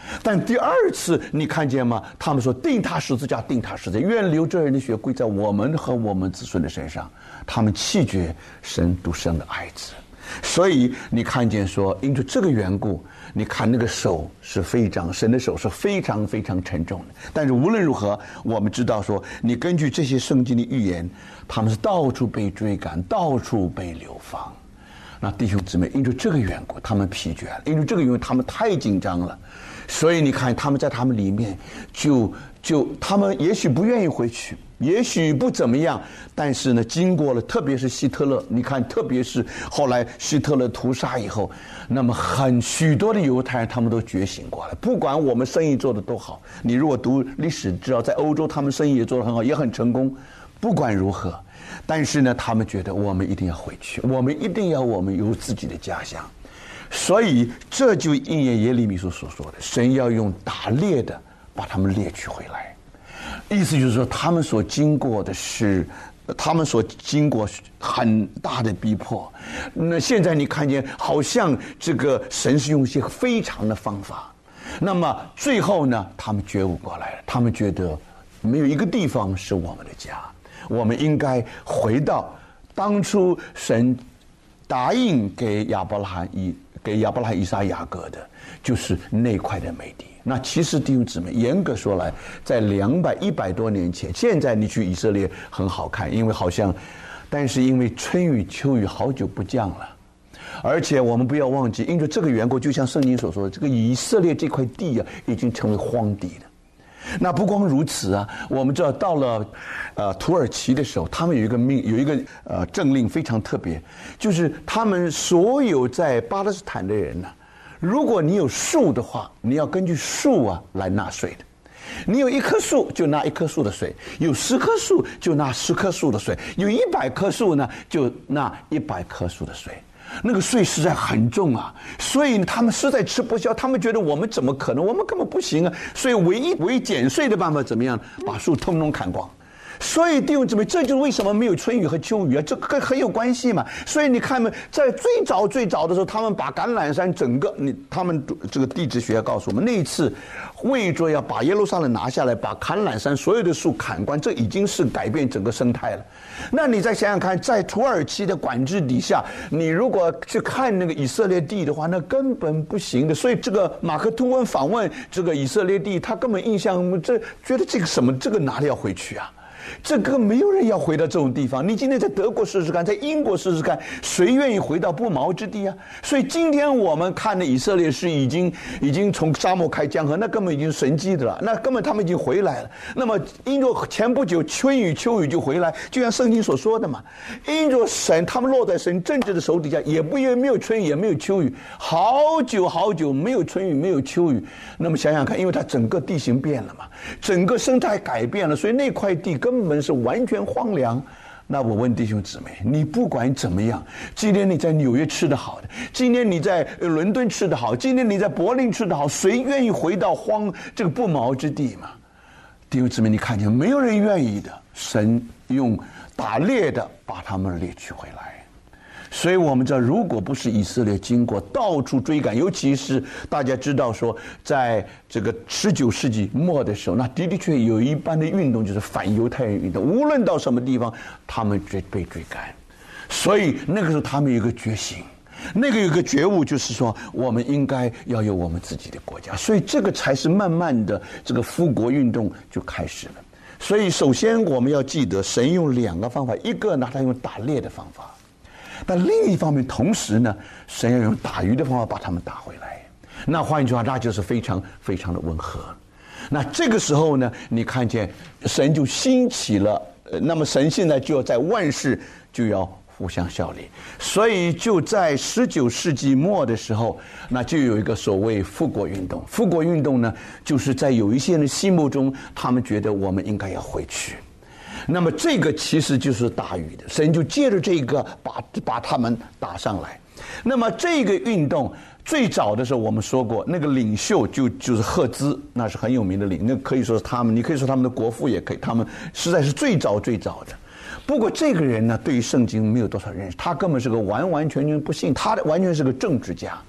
A: 但第二次你看见吗？他们说定他十字架，定他十字架，愿流这人的血归在我们和我们子孙的身上。他们弃绝神独生的爱子。所以你看见说，因着这个缘故，你看那个手是非常，神的手是非常非常沉重的。但是无论如何，我们知道说，你根据这些圣经的预言，他们是到处被追赶，到处被流放。那弟兄姊妹，因着这个缘故，他们疲倦了；因着这个缘故，他们太紧张了。所以你看，他们在他们里面就就他们也许不愿意回去，也许不怎么样，但是呢，经过了特别是希特勒，你看，特别是后来希特勒屠杀以后，那么很许多的犹太人他们都觉醒过来。不管我们生意做得多好，你如果读历史知道，在欧洲他们生意也做得很好，也很成功。不管如何，但是呢，他们觉得我们一定要回去，我们一定要我们有自己的家乡。所以这就应验耶利米书所说的，神要用打猎的把他们猎取回来。意思就是说，他们所经过的是，他们所经过很大的逼迫。那现在你看见，好像这个神是用一些非常的方法。那么最后呢，他们觉悟过来了，他们觉得没有一个地方是我们的家，我们应该回到当初神答应给亚伯拉罕以给亚伯拉罕、以撒、雅各的，就是那块的美地。那其实弟兄姊妹，严格说来，在两百一百多年前，现在你去以色列很好看，因为好像，但是因为春雨秋雨好久不降了，而且我们不要忘记，因着这个缘故，就像圣经所说的，这个以色列这块地啊，已经成为荒地了。那不光如此啊，我们知道到了呃土耳其的时候，他们有一个命有一个呃政令非常特别，就是他们所有在巴勒斯坦的人呢、啊，如果你有树的话，你要根据树啊来纳税的。你有一棵树就纳一棵树的税，有十棵树就纳十棵树的税，有一百棵树呢就纳一百棵树的税。那个税实在很重啊，所以他们实在吃不消，他们觉得我们怎么可能，我们根本不行啊，所以唯一唯一减税的办法怎么样，把树通通砍光。所以弟兄姊妹，这就是为什么没有春雨和秋雨啊，这跟很有关系嘛。所以你看嘛，在最早最早的时候，他们把橄榄山整个，你他们这个地质学告诉我们，那一次为着要把耶路撒冷拿下来，把橄榄山所有的树砍光，这已经是改变整个生态了。那你再想想看，在土耳其的管制底下，你如果去看那个以色列地的话，那根本不行的。所以这个马克吐温访问这个以色列地，他根本印象这觉得这个什么，这个哪里要回去啊？这个没有人要回到这种地方。你今天在德国试试看，在英国试试看，谁愿意回到不毛之地啊？所以今天我们看的以色列是已经已经从沙漠开江河，那根本已经神迹的了，那根本他们已经回来了。那么因着前不久春雨秋雨就回来，就像圣经所说的嘛，因着神他们落在神政治的手底下，也不因为没有春雨也没有秋雨，好久好久没有春雨没有秋雨。那么想想看，因为它整个地形变了嘛，整个生态改变了，所以那块地根本根本是完全荒凉。那我问弟兄姊妹，你不管怎么样，今天你在纽约吃得好的，今天你在伦敦吃得好，今天你在柏林吃得好，谁愿意回到荒这个不毛之地嘛？弟兄姊妹，你看见没有人愿意的，神用打猎的把他们猎取回来。所以我们知道，如果不是以色列经过到处追赶，尤其是大家知道说，在这个十九世纪末的时候，那的的确有一般的运动就是反犹太人运动，无论到什么地方，他们就被追赶。所以那个时候他们有一个觉醒，那个有一个觉悟，就是说我们应该要有我们自己的国家。所以这个才是慢慢的这个复国运动就开始了。所以首先我们要记得，神用两个方法，一个呢他用打猎的方法，但另一方面，同时呢，神要用打鱼的方法把他们打回来。那换句话，那就是非常非常的温和。那这个时候呢，你看见神就兴起了，呃，那么神现在就要在万事就要互相效力。所以就在十九世纪末的时候，那就有一个所谓复国运动。复国运动呢，就是在有一些人心目中，他们觉得我们应该要回去。那么这个其实就是打鱼的，神就借着这个把把他们打上来。那么这个运动最早的时候我们说过，那个领袖就就是赫兹，那是很有名的领，那可以说是他们，你可以说他们的国父也可以，他们实在是最早最早的。不过这个人呢，对于圣经没有多少认识，他根本是个完完全全不信，他的完全是个政治家。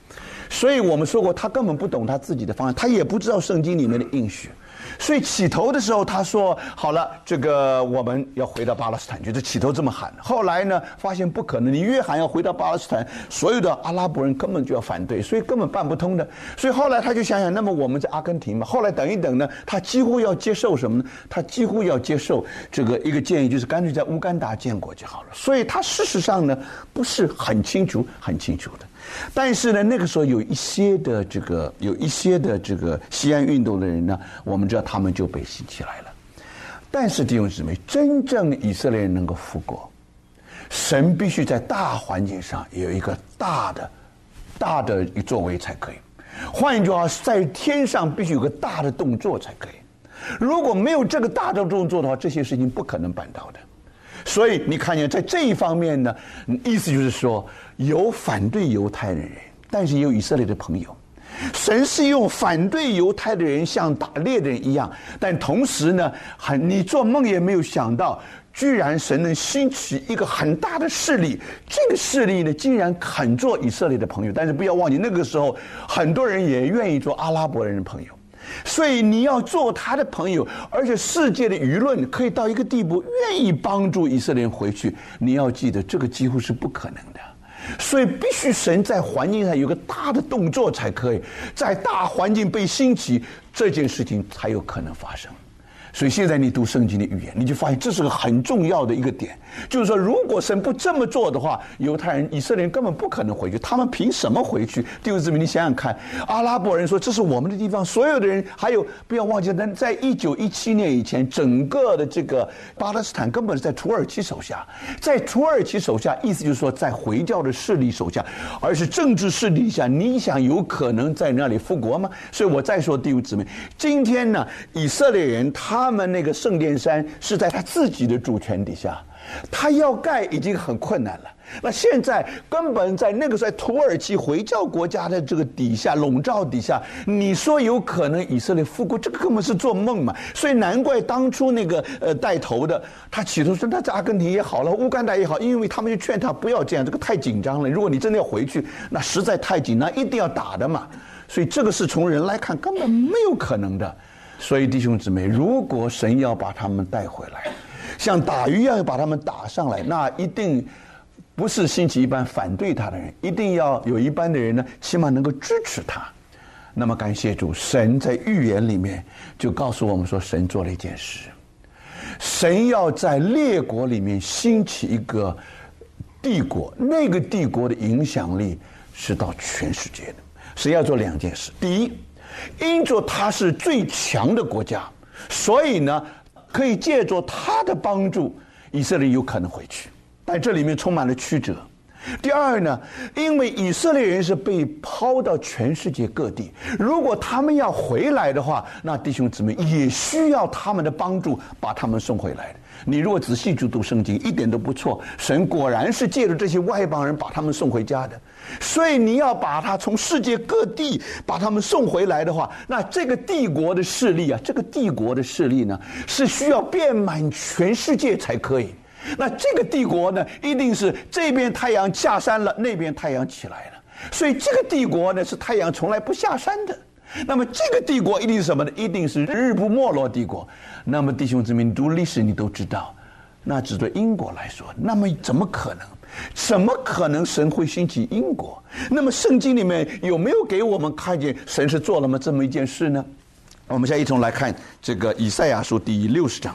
A: 所以我们说过，他根本不懂他自己的方案，他也不知道圣经里面的应许。所以起头的时候他说好了，这个我们要回到巴勒斯坦去，这起头这么喊。后来呢发现不可能，你越喊要回到巴勒斯坦，所有的阿拉伯人根本就要反对，所以根本办不通的。所以后来他就想想，那么我们在阿根廷嘛，后来等一等呢，他几乎要接受什么呢？他几乎要接受这个一个建议，就是干脆在乌干达建国就好了。所以他事实上呢不是很清楚很清楚的。但是呢，那个时候有一些的这个有一些的这个西安运动的人呢，我们知道他们就被兴起来了。但是弟兄姊妹，真正以色列人能够复国，神必须在大环境上有一个大的大的一作为才可以。换一句话，在天上必须有个大的动作才可以。如果没有这个大的动作的话，这些事情不可能办到的。所以你看见在这一方面呢，意思就是说，有反对犹太的人，但是也有以色列的朋友。神是用反对犹太的人像打猎的人一样，但同时呢，很你做梦也没有想到，居然神能兴起一个很大的势力，这个势力呢，竟然肯做以色列的朋友。但是不要忘记，那个时候很多人也愿意做阿拉伯人的朋友。所以你要做他的朋友，而且世界的舆论可以到一个地步，愿意帮助以色列人回去。你要记得，这个几乎是不可能的。所以必须神在环境上有个大的动作才可以，在大环境被兴起，这件事情才有可能发生。所以现在你读圣经的预言，你就发现这是个很重要的一个点，就是说如果神不这么做的话，犹太人以色列人根本不可能回去，他们凭什么回去？弟兄姊妹，你想想看，阿拉伯人说这是我们的地方，所有的人，还有不要忘记，在一九一七年以前，整个的这个巴勒斯坦根本是在土耳其手下，在土耳其手下，意思就是说在回教的势力手下，而是政治势力下，你想有可能在那里复国吗？所以我再说，弟兄姊妹，今天呢，以色列人他他们那个圣殿山是在他自己的主权底下，他要盖已经很困难了。那现在根本在那个在土耳其回教国家的这个底下笼罩底下，你说有可能以色列复国，这个根本是做梦嘛。所以难怪当初那个呃带头的，他起初说那在阿根廷也好了，乌干达也好，因为他们就劝他不要这样，这个太紧张了。如果你真的要回去，那实在太紧张，一定要打的嘛。所以这个是从人来看根本没有可能的。所以弟兄姊妹，如果神要把他们带回来，像打鱼一样把他们打上来，那一定不是兴起一般反对他的人，一定要有一般的人呢，起码能够支持他。那么感谢主，神在预言里面就告诉我们说，神做了一件事，神要在列国里面兴起一个帝国，那个帝国的影响力是到全世界的。神要做两件事，第一，因着他是最强的国家，所以呢，可以借着他的帮助，以色列有可能回去。但这里面充满了曲折。第二呢，因为以色列人是被抛到全世界各地，如果他们要回来的话，那弟兄姊妹也需要他们的帮助把他们送回来的。你如果仔细去读圣经，一点都不错，神果然是借着这些外邦人把他们送回家的。所以你要把他从世界各地把他们送回来的话，那这个帝国的势力啊，这个帝国的势力呢，是需要遍满全世界才可以。那这个帝国呢，一定是这边太阳下山了，那边太阳起来了。所以这个帝国呢，是太阳从来不下山的。那么这个帝国一定是什么呢？一定是日不没落帝国。那么弟兄姊妹，你读历史你都知道，那只对英国来说，那么怎么可能？怎么可能神会兴起英国？那么圣经里面有没有给我们看见神是做了吗这么一件事呢？我们现在一同来看这个以赛亚书第六十章。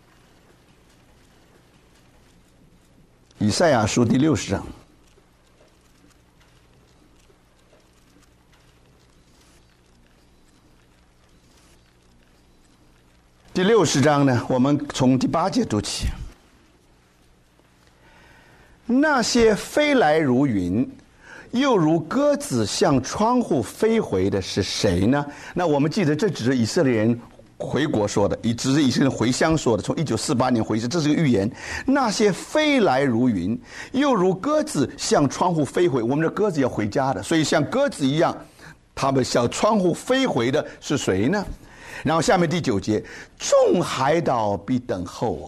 A: 以赛亚书第六十章，第六十章呢，我们从第八节读起。那些飞来如云，又如鸽子向窗户飞回的是谁呢？那我们记得，这只是以色列人回国说的，也只是以色列人回乡说的。从一九四八年回去，这是个预言。那些飞来如云，又如鸽子向窗户飞回。我们的鸽子要回家的，所以像鸽子一样，他们向窗户飞回的是谁呢？然后下面第九节，众海岛必等候我，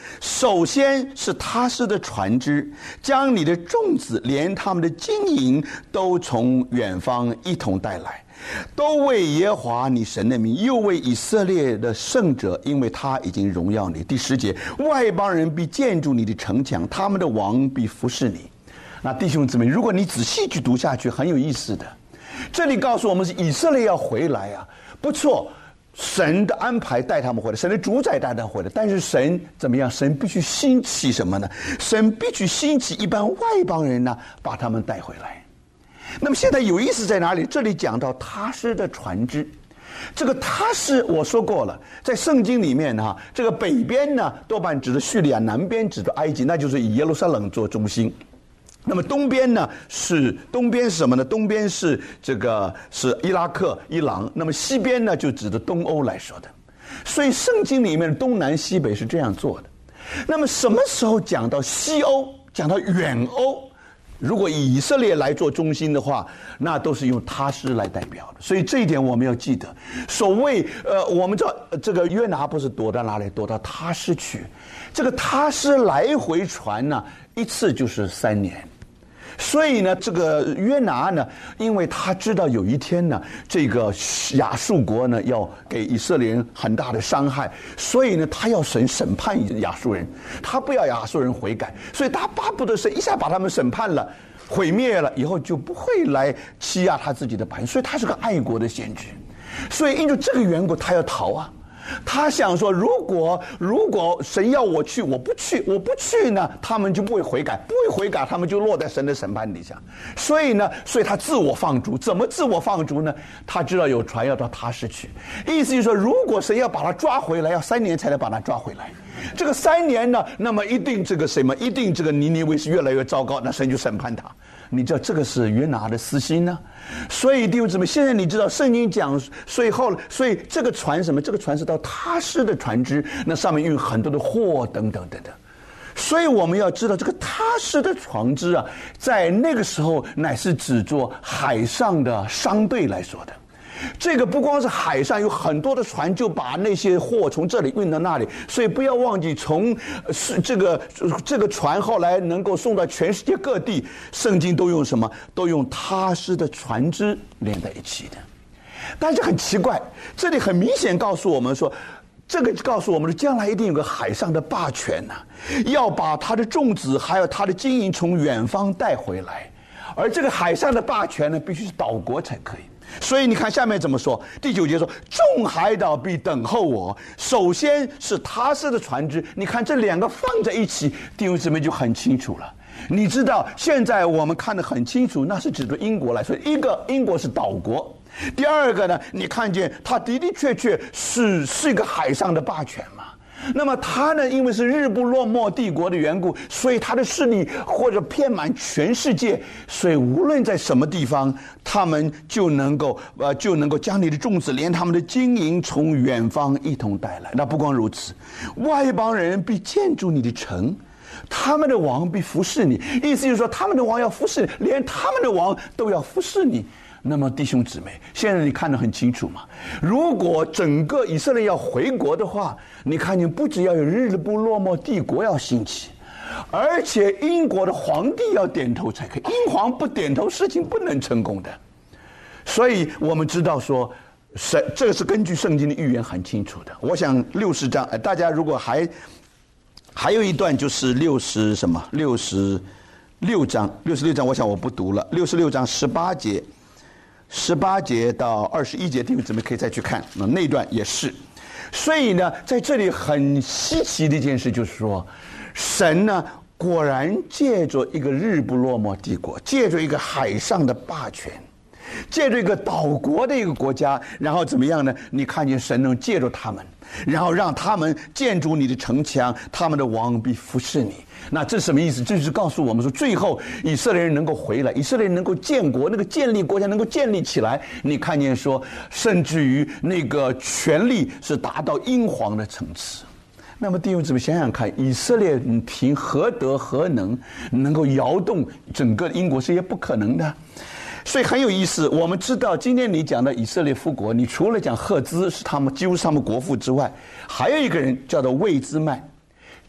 A: 首先是他施的船只，将你的众子连他们的金银都从远方一同带来，都为耶和华你神的名，又为以色列的圣者，因为他已经荣耀你。第十节，外邦人必建筑你的城墙，他们的王必服侍你。那弟兄姊妹，如果你仔细去读下去，很有意思的。这里告诉我们是以色列要回来啊，不错，神的安排带他们回来，神的主宰带他们回来，但是神怎么样？神必须兴起什么呢？神必须兴起一般外邦人呢，把他们带回来。那么现在有意思在哪里？这里讲到他施的船只，这个他施我说过了，在圣经里面哈，这个北边呢多半指的叙利亚，南边指的埃及，那就是以耶路撒冷做中心。那么东边呢是东边是什么呢？东边是这个是伊拉克、伊朗。那么西边呢就指的东欧来说的。所以圣经里面东南西北是这样做的。那么什么时候讲到西欧，讲到远欧？如果以以色列来做中心的话，那都是用他施来代表的。所以这一点我们要记得。所谓呃，我们知道这个约拿不是躲到哪里？躲到他施去。这个他施来回传呢，一次就是三年。所以呢，这个约拿呢，因为他知道有一天呢，这个亚述国呢要给以色列人很大的伤害，所以呢，他要神审判亚述人，他不要亚述人悔改，所以他巴不得神一下把他们审判了、毁灭了，以后就不会来欺压他自己的百姓，所以他是个爱国的先知，所以因为这个缘故，他要逃啊。他想说，如果如果神要我去，我不去，我不去呢，他们就不会悔改，不会悔改，他们就落在神的审判底下。所以呢，所以他自我放逐。怎么自我放逐呢？他知道有船要到他施去，意思就是说，如果神要把他抓回来，要三年才能把他抓回来。这个三年呢，那么一定这个什么，一定这个尼尼微是越来越糟糕，那神就审判他。你知道这个是约拿的私心呢，所以弟兄姊妹，现在你知道圣经讲，所以后所以这个船什么？这个船是到他施的船只，那上面运很多的货等等等等。所以我们要知道，这个他施的船只啊，在那个时候乃是指作海上的商队来说的。这个不光是海上有很多的船，就把那些货从这里运到那里，所以不要忘记，从是这个这个船后来能够送到全世界各地，圣经都用什么？都用他施的船只连在一起的。但是很奇怪，这里很明显告诉我们说，这个告诉我们说，将来一定有个海上的霸权呐、啊，要把他的众子还有他的金银从远方带回来，而这个海上的霸权呢，必须是岛国才可以。所以你看下面怎么说？第九节说，众海岛必等候我。首先是他施的船只，你看这两个放在一起，弟兄姊妹就很清楚了。你知道现在我们看得很清楚，那是指着英国来说，一个英国是岛国，第二个呢，你看见它的的确确是是一个海上的霸权嘛。那么他呢，因为是日不落没帝国的缘故，所以他的势力或者遍满全世界，所以无论在什么地方，他们就能够呃就能够将你的众子连他们的金银从远方一同带来。那不光如此，外邦人必建筑你的城，他们的王必服侍你。意思就是说，他们的王要服侍你，连他们的王都要服侍你。那么弟兄姊妹，现在你看得很清楚嘛？如果整个以色列要回国的话，你看见不只要有日不落没帝国要兴起，而且英国的皇帝要点头才可以，英皇不点头，事情不能成功的。所以我们知道说，神这个是根据圣经的预言很清楚的。我想六十章，大家如果还还有一段就是六十什么六十六章，六十六章，我想我不读了。六十六章十八节。十八节到二十一节，弟兄姊妹可以再去看，那那段也是。所以呢，在这里很稀奇的一件事就是说，神呢果然借着一个日不落没帝国，借着一个海上的霸权，借着一个岛国的一个国家，然后怎么样呢？你看见神能借着他们，然后让他们建筑你的城墙，他们的王必服侍你。那这是什么意思？这就是告诉我们说，最后以色列人能够回来，以色列人能够建国，那个建立国家能够建立起来。你看见说，甚至于那个权力是达到英皇的层次。那么弟兄姊妹想想看，以色列凭何德何能能够摇动整个英国？是也不可能的。所以很有意思，我们知道今天你讲的以色列复国，你除了讲赫兹是他们几乎是他们国父之外，还有一个人叫做魏兹曼。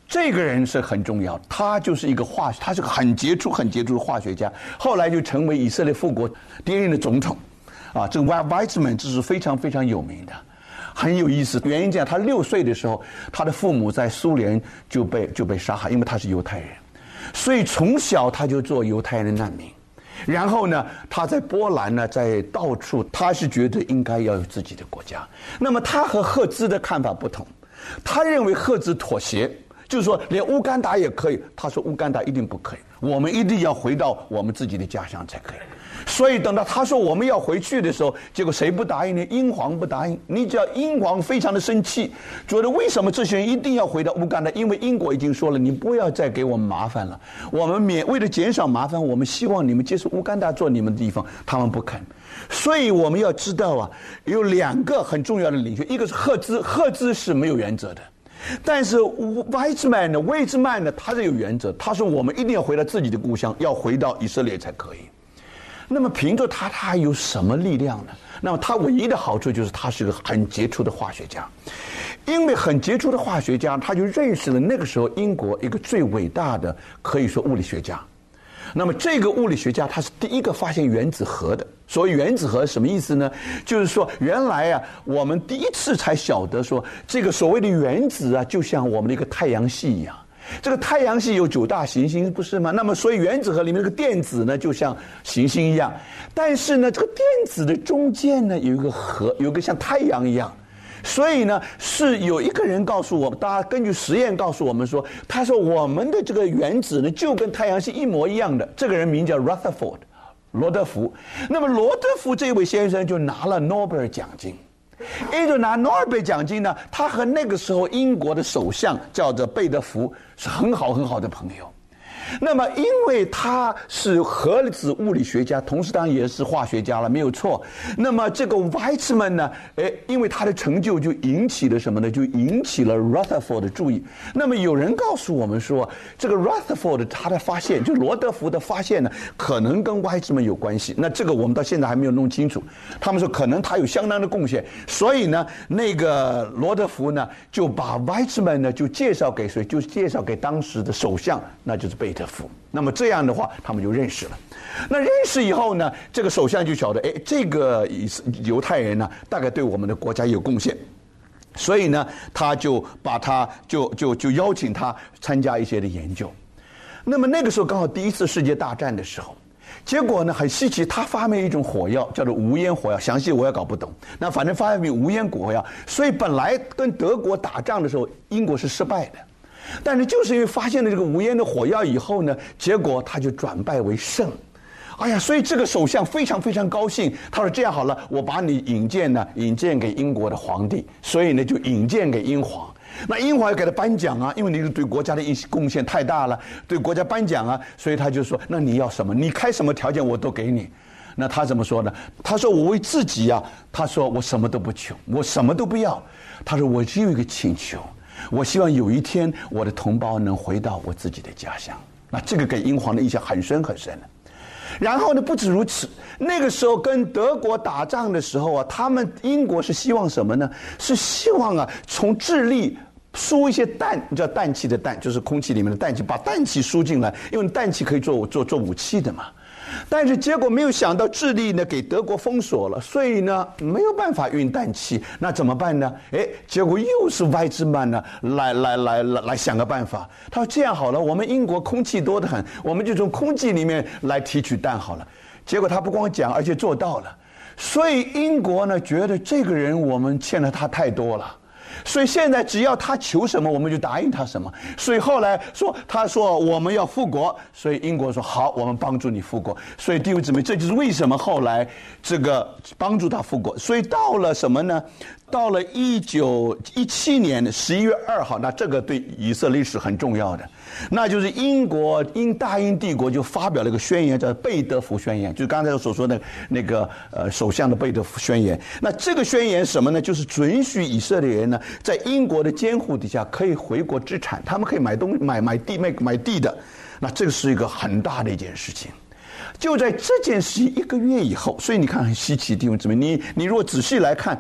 A: 这个人是很重要，他就是一个化学，他是个很杰出、很杰出的化学家，后来就成为以色列复国第一任的总统，啊，这个 Weizmann 这是非常非常有名的，很有意思。原因这样，他六岁的时候，他的父母在苏联就被就被杀害，因为他是犹太人，所以从小他就做犹太人的难民。然后呢，他在波兰呢，在到处，他是觉得应该要有自己的国家。那么他和赫兹的看法不同，他认为赫兹妥协。就是说连乌干达也可以，他说乌干达一定不可以，我们一定要回到我们自己的家乡才可以。所以等到他说我们要回去的时候，结果谁不答应呢？英皇不答应。你只要英皇非常的生气，觉得为什么这些人一定要回到乌干达？因为英国已经说了，你不要再给我们麻烦了，我们免为了减少麻烦，我们希望你们接受乌干达做你们的地方，他们不肯。所以我们要知道啊，有两个很重要的领袖，一个是赫兹，赫兹是没有原则的。但是Weizmann呢，魏兹曼呢，他是有原则，他说我们一定要回到自己的故乡，要回到以色列才可以。那么凭着他，他还有什么力量呢？那么他唯一的好处就是他是个很杰出的化学家，因为很杰出的化学家，他就认识了那个时候英国一个最伟大的可以说物理学家。那么这个物理学家他是第一个发现原子核的。所谓原子核什么意思呢？就是说原来啊，我们第一次才晓得说，这个所谓的原子啊，就像我们的一个太阳系一样。这个太阳系有九大行星，不是吗？那么所以原子核里面这个电子呢，就像行星一样。但是呢，这个电子的中间呢，有一个核，有一个像太阳一样。所以呢，是有一个人告诉我们，大家根据实验告诉我们说，他说我们的这个原子呢，就跟太阳系一模一样的。这个人名叫 Rutherford， 罗德福。那么罗德福这位先生就拿了诺贝尔奖金。一直拿诺贝尔奖金呢，他和那个时候英国的首相叫做贝德福是很好很好的朋友。那么因为他是核子物理学家，同时当然也是化学家了，没有错。那么这个 Weizmann 呢，诶，因为他的成就就引起了什么呢？就引起了 Rutherford 的注意。那么有人告诉我们说，这个 Rutherford 他的发现，就罗德福的发现呢，可能跟 Weizmann 有关系。那这个我们到现在还没有弄清楚。他们说可能他有相当的贡献，所以呢，那个罗德福呢就把 Weizmann 呢就介绍给谁？就介绍给当时的首相，那就是贝德福。那么这样的话，他们就认识了。那认识以后呢，这个首相就晓得，哎，这个犹太人呢，大概对我们的国家有贡献，所以呢，他就把他就就就邀请他参加一些的研究。那么那个时候刚好第一次世界大战的时候，结果呢很稀奇，他发明一种火药叫做无烟火药，详细我也搞不懂。那反正发明无烟火药，所以本来跟德国打仗的时候，英国是失败的。但是就是因为发现了这个无烟的火药以后呢，结果他就转败为胜。哎呀，所以这个首相非常非常高兴，他说这样好了，我把你引荐呢，引荐给英国的皇帝，所以呢就引荐给英皇。那英皇要给他颁奖啊，因为你对国家的贡献太大了，对国家颁奖啊，所以他就说，那你要什么？你开什么条件我都给你。那他怎么说呢？他说我为自己啊，他说我什么都不求，我什么都不要。他说我只有一个请求。我希望有一天我的同胞能回到我自己的家乡。那这个给英皇的印象很深很深了。然后呢，不止如此，那个时候跟德国打仗的时候啊，他们英国是希望什么呢？是希望啊，从智利输一些氮，叫氮气的氮，就是空气里面的氮气，把氮气输进来，因为氮气可以做做做武器的嘛。但是结果没有想到智利呢给德国封锁了，所以呢没有办法运氮气，那怎么办呢？哎，结果又是Weizmann呢来来来来来想个办法。他说这样好了，我们英国空气多得很，我们就从空气里面来提取氮好了。结果他不光讲，而且做到了。所以英国呢觉得这个人我们欠了他太多了。所以现在只要他求什么，我们就答应他什么。所以后来说，他说我们要复国，所以英国说好，我们帮助你复国。所以弟兄姊妹，这就是为什么后来这个帮助他复国。所以到了什么呢？到了一九一七年的十一月二号，那这个对以色列史很重要的，那就是英国英大英帝国就发表了一个宣言，叫贝德福宣言，就是刚才所说的那个呃首相的贝德福宣言。那这个宣言什么呢？就是准许以色列人呢在英国的监护底下可以回国资产，他们可以买东买买地买买地的。那这个是一个很大的一件事情。就在这件事一个月以后，所以你看很稀奇，弟兄姊妹，你你如果仔细来看，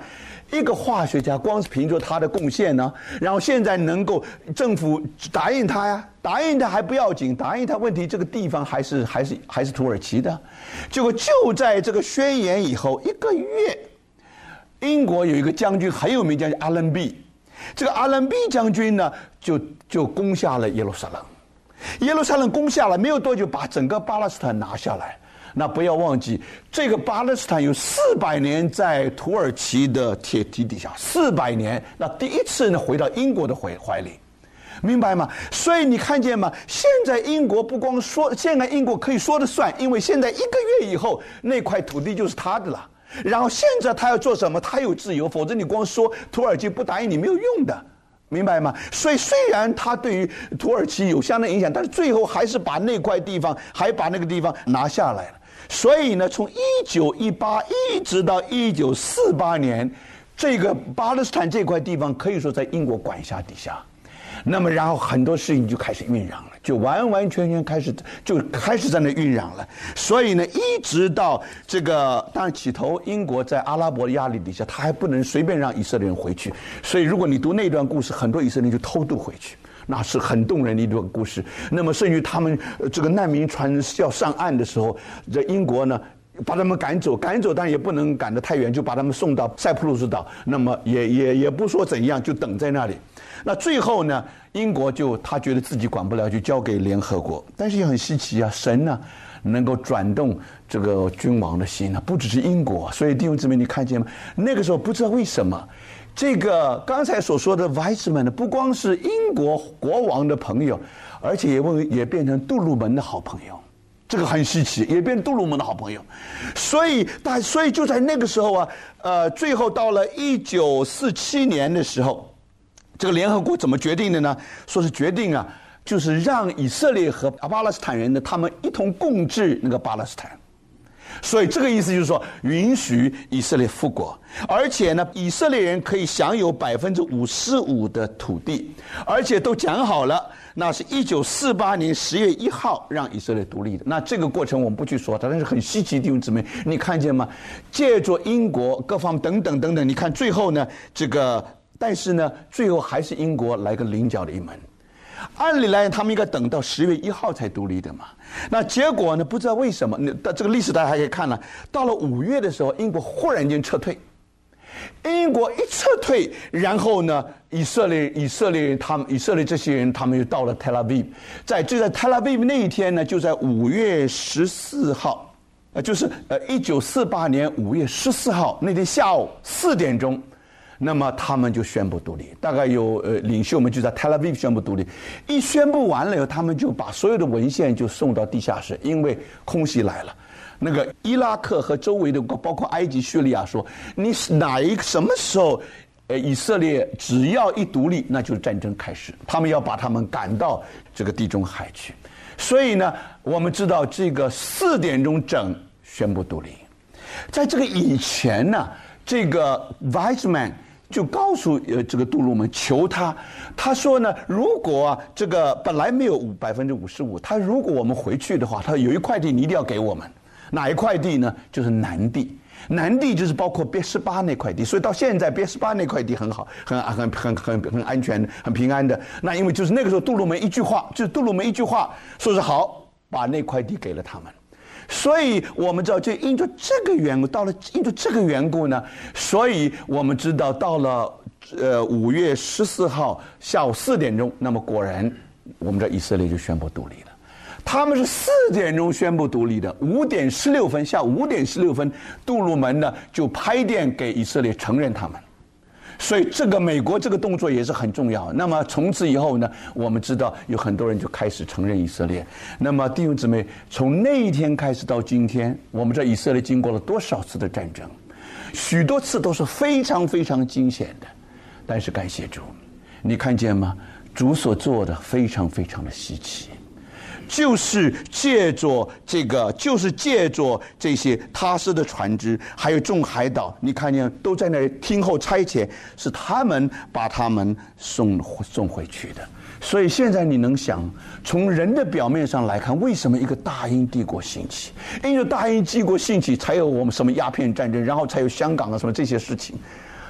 A: 一个化学家光是凭着他的贡献呢，然后现在能够政府答应他呀，答应他还不要紧，答应他问题这个地方还是还是还是土耳其的。结果就在这个宣言以后一个月，英国有一个将军很有名，叫阿伦比。这个阿伦比将军呢，就就攻下了耶路撒冷。耶路撒冷攻下了，没有多久把整个巴勒斯坦拿下来。那不要忘记，这个巴勒斯坦有四百年在土耳其的铁蹄底下，四百年。那第一次呢，回到英国的怀怀里，明白吗？所以你看见吗？现在英国不光说，现在英国可以说了算，因为现在一个月以后，那块土地就是他的了。然后现在他要做什么，他有自由，否则你光说土耳其不答应你没有用的。明白吗？所以虽然他对于土耳其有相当影响，但是最后还是把那块地方，还把那个地方拿下来了。所以呢，从一九一八一直到一九四八年，这个巴勒斯坦这块地方可以说在英国管辖底下。那么，然后很多事情就开始酝酿了，就完完全全开始就开始在那酝酿了。所以呢，一直到这个，当然起头英国在阿拉伯的压力底下，他还不能随便让以色列人回去。所以，如果你读那段故事，很多以色列人就偷渡回去。那是很动人的一段故事。那么，甚至他们这个难民船要上岸的时候，在英国呢，把他们赶走，赶走，但也不能赶得太远，就把他们送到塞浦路斯岛。那么也也也不说怎样，就等在那里。那最后呢，英国就他觉得自己管不了，就交给联合国。但是也很稀奇啊，神呢能够转动这个君王的心呢，不只是英国。所以弟兄姊妹，你看见吗？那个时候不知道为什么。这个刚才所说的 Weizmann 呢，不光是英国国王的朋友，而且也问也变成杜鲁门的好朋友，这个很稀奇，也变成杜鲁门的好朋友。所以，但所以就在那个时候啊，呃，最后到了一九四七年的时候，这个联合国怎么决定的呢？说是决定啊，就是让以色列和巴勒斯坦人呢，他们一同共治那个巴勒斯坦。所以这个意思就是说，允许以色列复国，而且呢，以色列人可以享有百分之五十五的土地，而且都讲好了，那是一九四八年十月一号让以色列独立的。那这个过程我们不去说它，但是很稀奇，弟兄姊妹，你看见吗？借着英国各方等等等等，你看最后呢，这个但是呢，最后还是英国来个菱角的一门。按理来他们应该等到十月一号才独立的嘛，那结果呢？不知道为什么，那这个历史大家还可以看了。到了五月的时候，英国忽然间撤退。英国一撤退，然后呢，以色列以色列人他们以色列这些人他们又到了 Tel Aviv， 在就在 Tel Aviv 那一天呢，就在五月十四号，呃，就是呃一九四八年五月十四号那天下午四点钟。那么他们就宣布独立，大概有呃领袖们就在 Tel Aviv 宣布独立。一宣布完了以后，他们就把所有的文献就送到地下室，因为空袭来了。那个伊拉克和周围的包括埃及、叙利亚说，你哪一个什么时候，呃以色列只要一独立，那就是战争开始。他们要把他们赶到这个地中海去。所以呢，我们知道这个四点钟整宣布独立。在这个以前呢，这个 Weizmann就告诉呃这个杜鲁门，求他，他说呢，如果啊这个本来没有五百分之五十五，他如果我们回去的话，他有一块地你一定要给我们，哪一块地呢？就是南地，南地就是包括别十八那块地，所以到现在别十八那块地很好，很很很很很安全，很平安的。那因为就是那个时候杜鲁门一句话，就是杜鲁门一句话，说是好，把那块地给了他们。所以我们知道，就因着这个缘故，到了因着这个缘故呢，所以我们知道到了呃五月十四号下午四点钟，那么果然我们这以色列就宣布独立了。他们是四点钟宣布独立的，五点十六分，下午五点十六分，杜鲁门呢就拍电给以色列承认他们。所以这个美国这个动作也是很重要。那么从此以后呢，我们知道有很多人就开始承认以色列。那么弟兄姊妹，从那一天开始到今天，我们知道以色列经过了多少次的战争，许多次都是非常非常惊险的。但是感谢主，你看见吗？主所做的非常非常的稀奇。就是借着这个，就是借着这些他施的船只，还有众海岛，你看见都在那里听候差遣，是他们把他们送送回去的。所以现在你能想，从人的表面上来看，为什么一个大英帝国兴起？因为大英帝国兴起，才有我们什么鸦片战争，然后才有香港啊什么这些事情。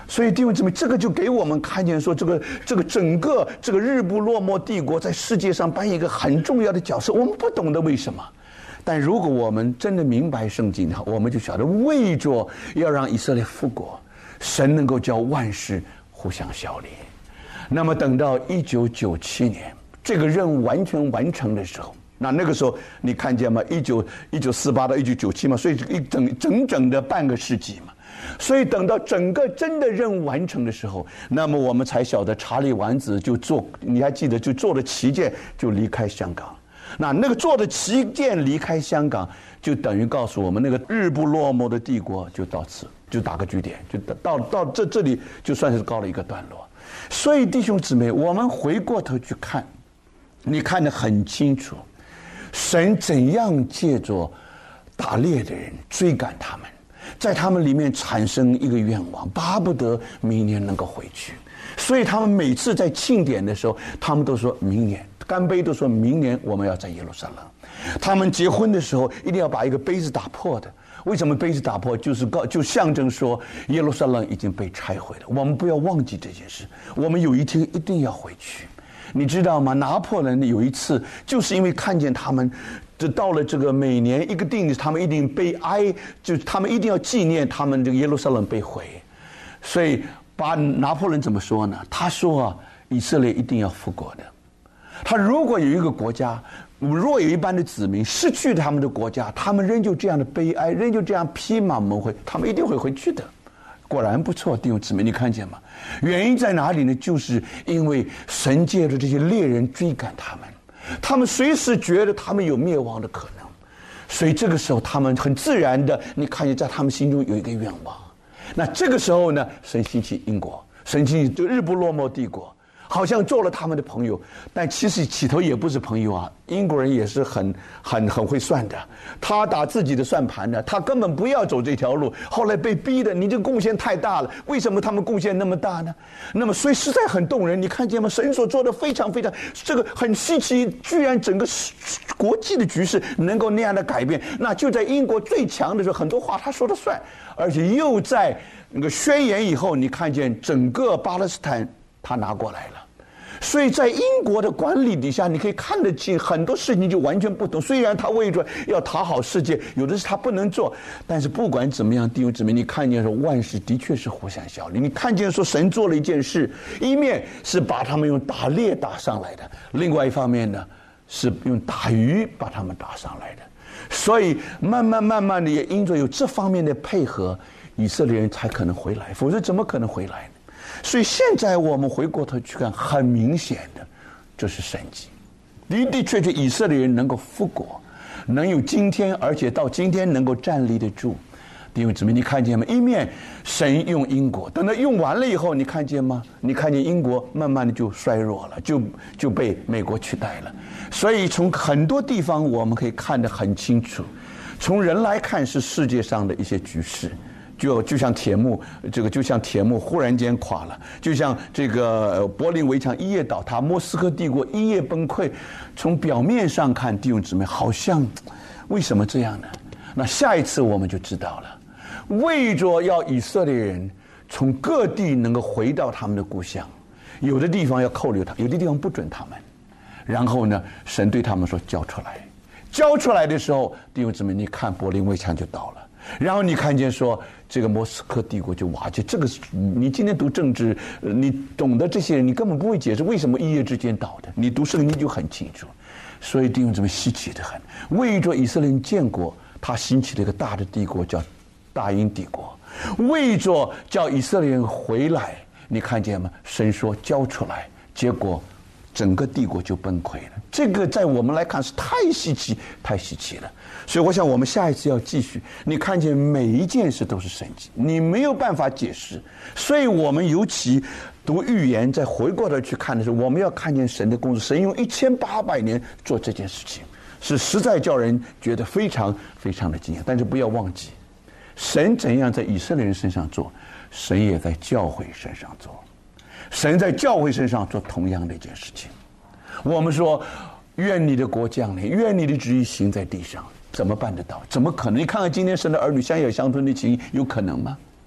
A: 所以弟兄姊妹，这个就给我们看见说，这个这个整个这个日不落寞帝国在世界上扮演一个很重要的角色。我们不懂得为什么，但如果我们真的明白圣经，我们就晓得为着要让以色列复国，神能够叫万事互相效力。那么等到一九九七年这个任务完全完成的时候，那那个时候你看见吗？一九一九四八到一九九七嘛，所以一整整整的半个世纪嘛。所以等到整个真的任务完成的时候，那么我们才晓得查理王子就坐，你还记得就坐了旗舰就离开香港。那那个坐的旗舰离开香港，就等于告诉我们那个日不落寞的帝国就到此就打个句点，就到到这这里就算是告了一个段落。所以弟兄姊妹，我们回过头去看，你看得很清楚，神怎样借着打猎的人追赶他们，在他们里面产生一个愿望，巴不得明年能够回去。所以他们每次在庆典的时候，他们都说明年干杯，都说明年我们要在耶路撒冷。他们结婚的时候一定要把一个杯子打破的。为什么杯子打破？就是告就象征说耶路撒冷已经被拆毁了。我们不要忘记这件事，我们有一天一定要回去。你知道吗？拿破仑有一次就是因为看见他们这到了这个每年一个定，他们一定悲哀，就他们一定要纪念他们这个耶路撒冷被毁，所以把拿破仑怎么说呢？他说啊，以色列一定要复国的。他如果有一个国家，若有一般的子民失去他们的国家，他们仍旧这样的悲哀，仍旧这样披麻蒙灰，他们一定会回去的。果然不错，弟兄姊妹，你看见吗？原因在哪里呢？就是因为神借着这些猎人追赶他们，他们随时觉得他们有灭亡的可能，所以这个时候他们很自然的，你看见在他们心中有一个愿望。那这个时候呢，神兴起英国，神兴起这日不落寞帝国，好像做了他们的朋友，但其实起头也不是朋友啊。英国人也是很很很会算的，他打自己的算盘的，他根本不要走这条路，后来被逼的，你这贡献太大了。为什么他们贡献那么大呢？那么所以实在很动人，你看见吗？神所做的非常非常，这个很稀奇，居然整个国际的局势能够那样的改变。那就在英国最强的时候，很多话他说了算，而且又在那个宣言以后，你看见整个巴勒斯坦他拿过来了。所以在英国的管理底下，你可以看得清很多事情就完全不同。虽然他为着要讨好世界，有的是他不能做，但是不管怎么样，弟兄姊妹，你看见说万事的确是互相效力。你看见说神做了一件事，一面是把他们用打猎打上来的，另外一方面呢是用打鱼把他们打上来的。所以慢慢慢慢的也因着有这方面的配合，以色列人才可能回来，否则怎么可能回来呢？所以现在我们回过头去看，很明显的这是神迹，的的确确以色列人能够复国，能有今天，而且到今天能够站立得住。弟兄姊妹，你看见吗？一面神用英国，等他用完了以后，你看见吗？你看见英国慢慢的就衰弱了，就就被美国取代了。所以从很多地方我们可以看得很清楚，从人来看是世界上的一些局势。就就像铁幕，这个就像铁幕忽然间垮了，就像这个柏林围墙一夜倒塌，莫斯科帝国一夜崩溃。从表面上看，弟兄姊妹，好像为什么这样呢？那下一次我们就知道了。为着要以色列人从各地能够回到他们的故乡，有的地方要扣留他，有的地方不准他们。然后呢，神对他们说交出来，交出来的时候，弟兄姊妹，你看柏林围墙就倒了。然后你看见说这个莫斯科帝国就瓦解，这个你今天读政治，你懂得这些人，你根本不会解释为什么一夜之间倒的。你读圣经就很清楚。所以弟兄姊妹，稀奇的很。为着以色列人建国，他兴起了一个大的帝国叫大英帝国。为着叫以色列人回来，你看见吗？神说交出来，结果整个帝国就崩溃了。这个在我们来看是太稀奇，太稀奇了。所以我想我们下一次要继续。你看见每一件事都是神迹，你没有办法解释。所以我们尤其读预言，再回过头去看的时候，我们要看见神的工作。神用一千八百年做这件事情，是实在叫人觉得非常非常的惊讶。但是不要忘记，神怎样在以色列人身上做，神也在教会身上做。神在教会身上做同样的一件事情。我们说愿你的国降临，愿你的旨意行在地上，怎么办得到？怎么可能？你看看今天神的儿女相友相吞的情谊，有可能吗？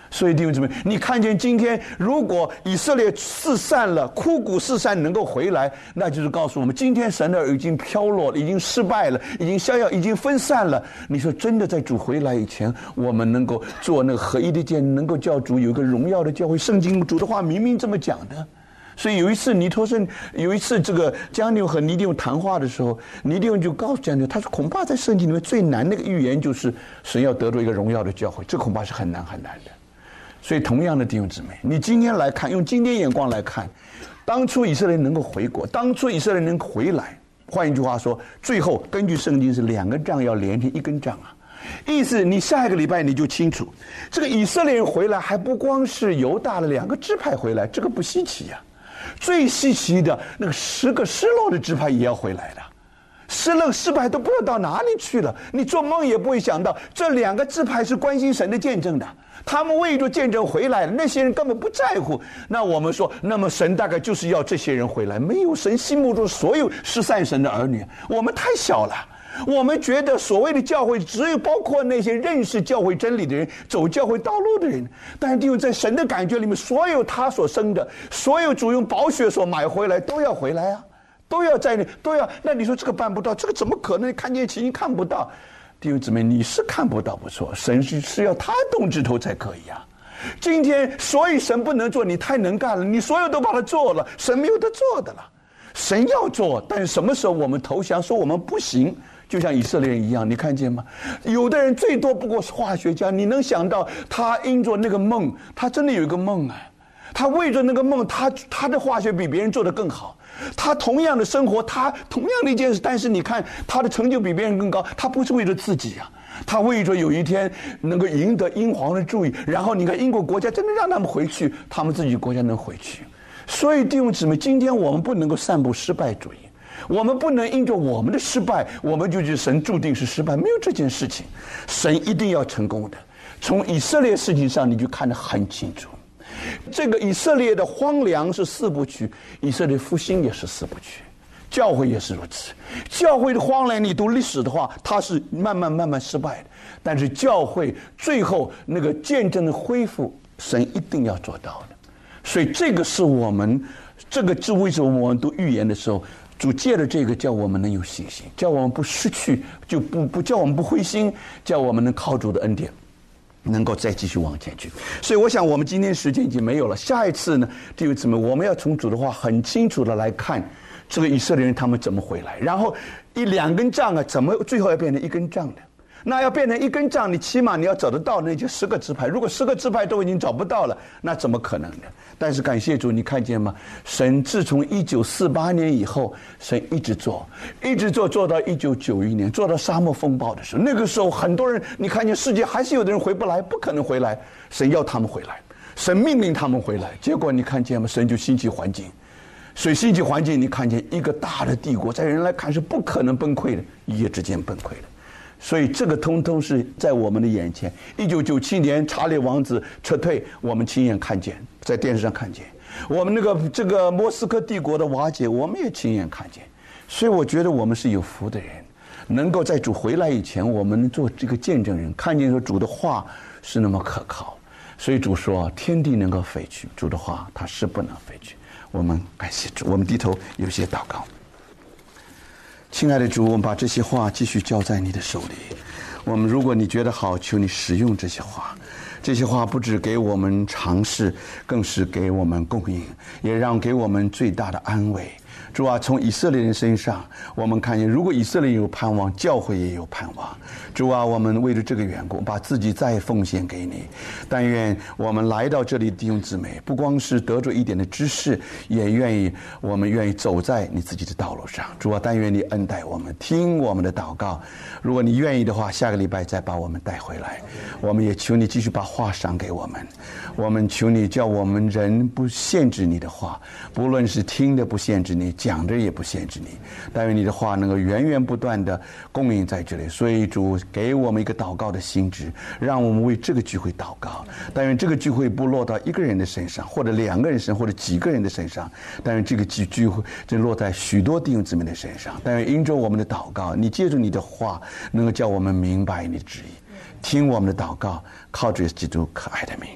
A: 所以弟兄姊妹，你看见今天如果以色列四散了，枯骨四散能够回来，那就是告诉我们，今天神的耳已经飘落了，已经失败了，已经逍遥，已经分散了。你说真的，在主回来以前，我们能够做那个合一的剑，能够叫主有一个荣耀的教会。圣经主的话明明这么讲的。所以有一次尼托生，有一次这个迦牛和尼迪翁谈话的时候，尼迪翁就告诉迦牛，他说恐怕在圣经里面最难的一个预言就是神要得到一个荣耀的教会，这恐怕是很难很难的。所以同样的弟兄姊妹，你今天来看，用今天眼光来看，当初以色列能够回国，当初以色列能回来，换一句话说，最后根据圣经是两根杖要连成一根杖啊。意思你下一个礼拜你就清楚，这个以色列人回来还不光是犹大的两个支派回来，这个不稀奇呀、啊。最稀奇的那个十个失落的支派也要回来的，失落失败都不知道到哪里去了，你做梦也不会想到这两个支派是关心神的见证的，他们为着见证回来了，那些人根本不在乎。那我们说，那么神大概就是要这些人回来，没有神心目中所有失散神的儿女，我们太小了。我们觉得所谓的教会只有包括那些认识教会真理的人，走教会道路的人，但是弟兄，在神的感觉里面，所有他所生的，所有主用宝血所买回来都要回来啊，都要在那都要。那你说这个办不到，这个怎么可能？看见情形看不到，弟兄姊妹，你是看不到不错，神是是要他动指头才可以啊。今天所以神不能做，你太能干了，你所有都把它做了，神没有得做的了。神要做，但是什么时候我们投降，说我们不行，就像以色列人一样，你看见吗？有的人最多不过是化学家，你能想到他因着那个梦，他真的有一个梦啊，他为着那个梦，他他的化学比别人做得更好，他同样的生活，他同样的一件事，但是你看他的成就比别人更高，他不是为了自己啊，他为着有一天能够赢得英皇的注意，然后你看英国国家真的让他们回去，他们自己国家能回去。所以弟兄姊妹，今天我们不能够散布失败主义，我们不能因着我们的失败，我们就觉得神注定是失败，没有这件事情，神一定要成功的。从以色列事情上你就看得很清楚，这个以色列的荒凉是四部曲，以色列复兴也是四部曲，教会也是如此。教会的荒凉，你读历史的话，它是慢慢慢慢失败的，但是教会最后那个见证的恢复，神一定要做到的。所以这个是我们，这个是为什么我们读预言的时候，主借着这个叫我们能有信心，叫我们不失去，就不不叫我们不灰心，叫我们能靠主的恩典能够再继续往前去。所以我想我们今天时间已经没有了，下一次呢，弟兄姊妹，我们要从主的话很清楚的来看这个以色列人他们怎么回来，然后一两根杖啊，怎么最后要变成一根杖的。那要变成一根杖，你起码你要找得到那就十个支派，如果十个支派都已经找不到了，那怎么可能呢？但是感谢主，你看见吗？神自从一九四八年以后，神一直做一直做做到一九九一年，做到沙漠风暴的时候，那个时候很多人，你看见世界还是有的人回不来，不可能回来，神要他们回来，神命令他们回来，结果你看见吗？神就兴起环境，所以兴起环境，你看见一个大的帝国在人来看是不可能崩溃的，一夜之间崩溃了。所以这个通通是在我们的眼前。一九九七年查理王子撤退，我们亲眼看见，在电视上看见；我们那个这个莫斯科帝国的瓦解，我们也亲眼看见。所以我觉得我们是有福的人，能够在主回来以前，我们做这个见证人，看见说主的话是那么可靠。所以主说天地能够废去，主的话它是不能废去。我们感谢主，我们低头有些祷告。亲爱的主，我们把这些话继续交在你的手里。我们如果你觉得好，求你使用这些话。这些话不只给我们尝试，更是给我们供应，也让给我们最大的安慰。主啊，从以色列人身上我们看见，如果以色列有盼望，教会也有盼望。主啊，我们为了这个缘故把自己再奉献给你。但愿我们来到这里弟兄姊妹，不光是得着一点的知识，也愿意我们愿意走在你自己的道路上。主啊，但愿你恩待我们，听我们的祷告。如果你愿意的话，下个礼拜再把我们带回来。我们也求你继续把话赏给我们。我们求你叫我们人不限制你的话，不论是听的不限制你，讲的也不限制你。但愿你的话能够源源不断的供应在这里。所以主给我们一个祷告的心志，让我们为这个聚会祷告。但愿这个聚会不落到一个人的身上，或者两个人身上，或者几个人的身上。但愿这个聚聚会就落在许多弟兄姊妹的身上。但愿因着我们的祷告，你借助你的话能够叫我们明白你的旨意，听我们的祷告，靠着基督可爱的名。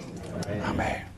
A: 阿们。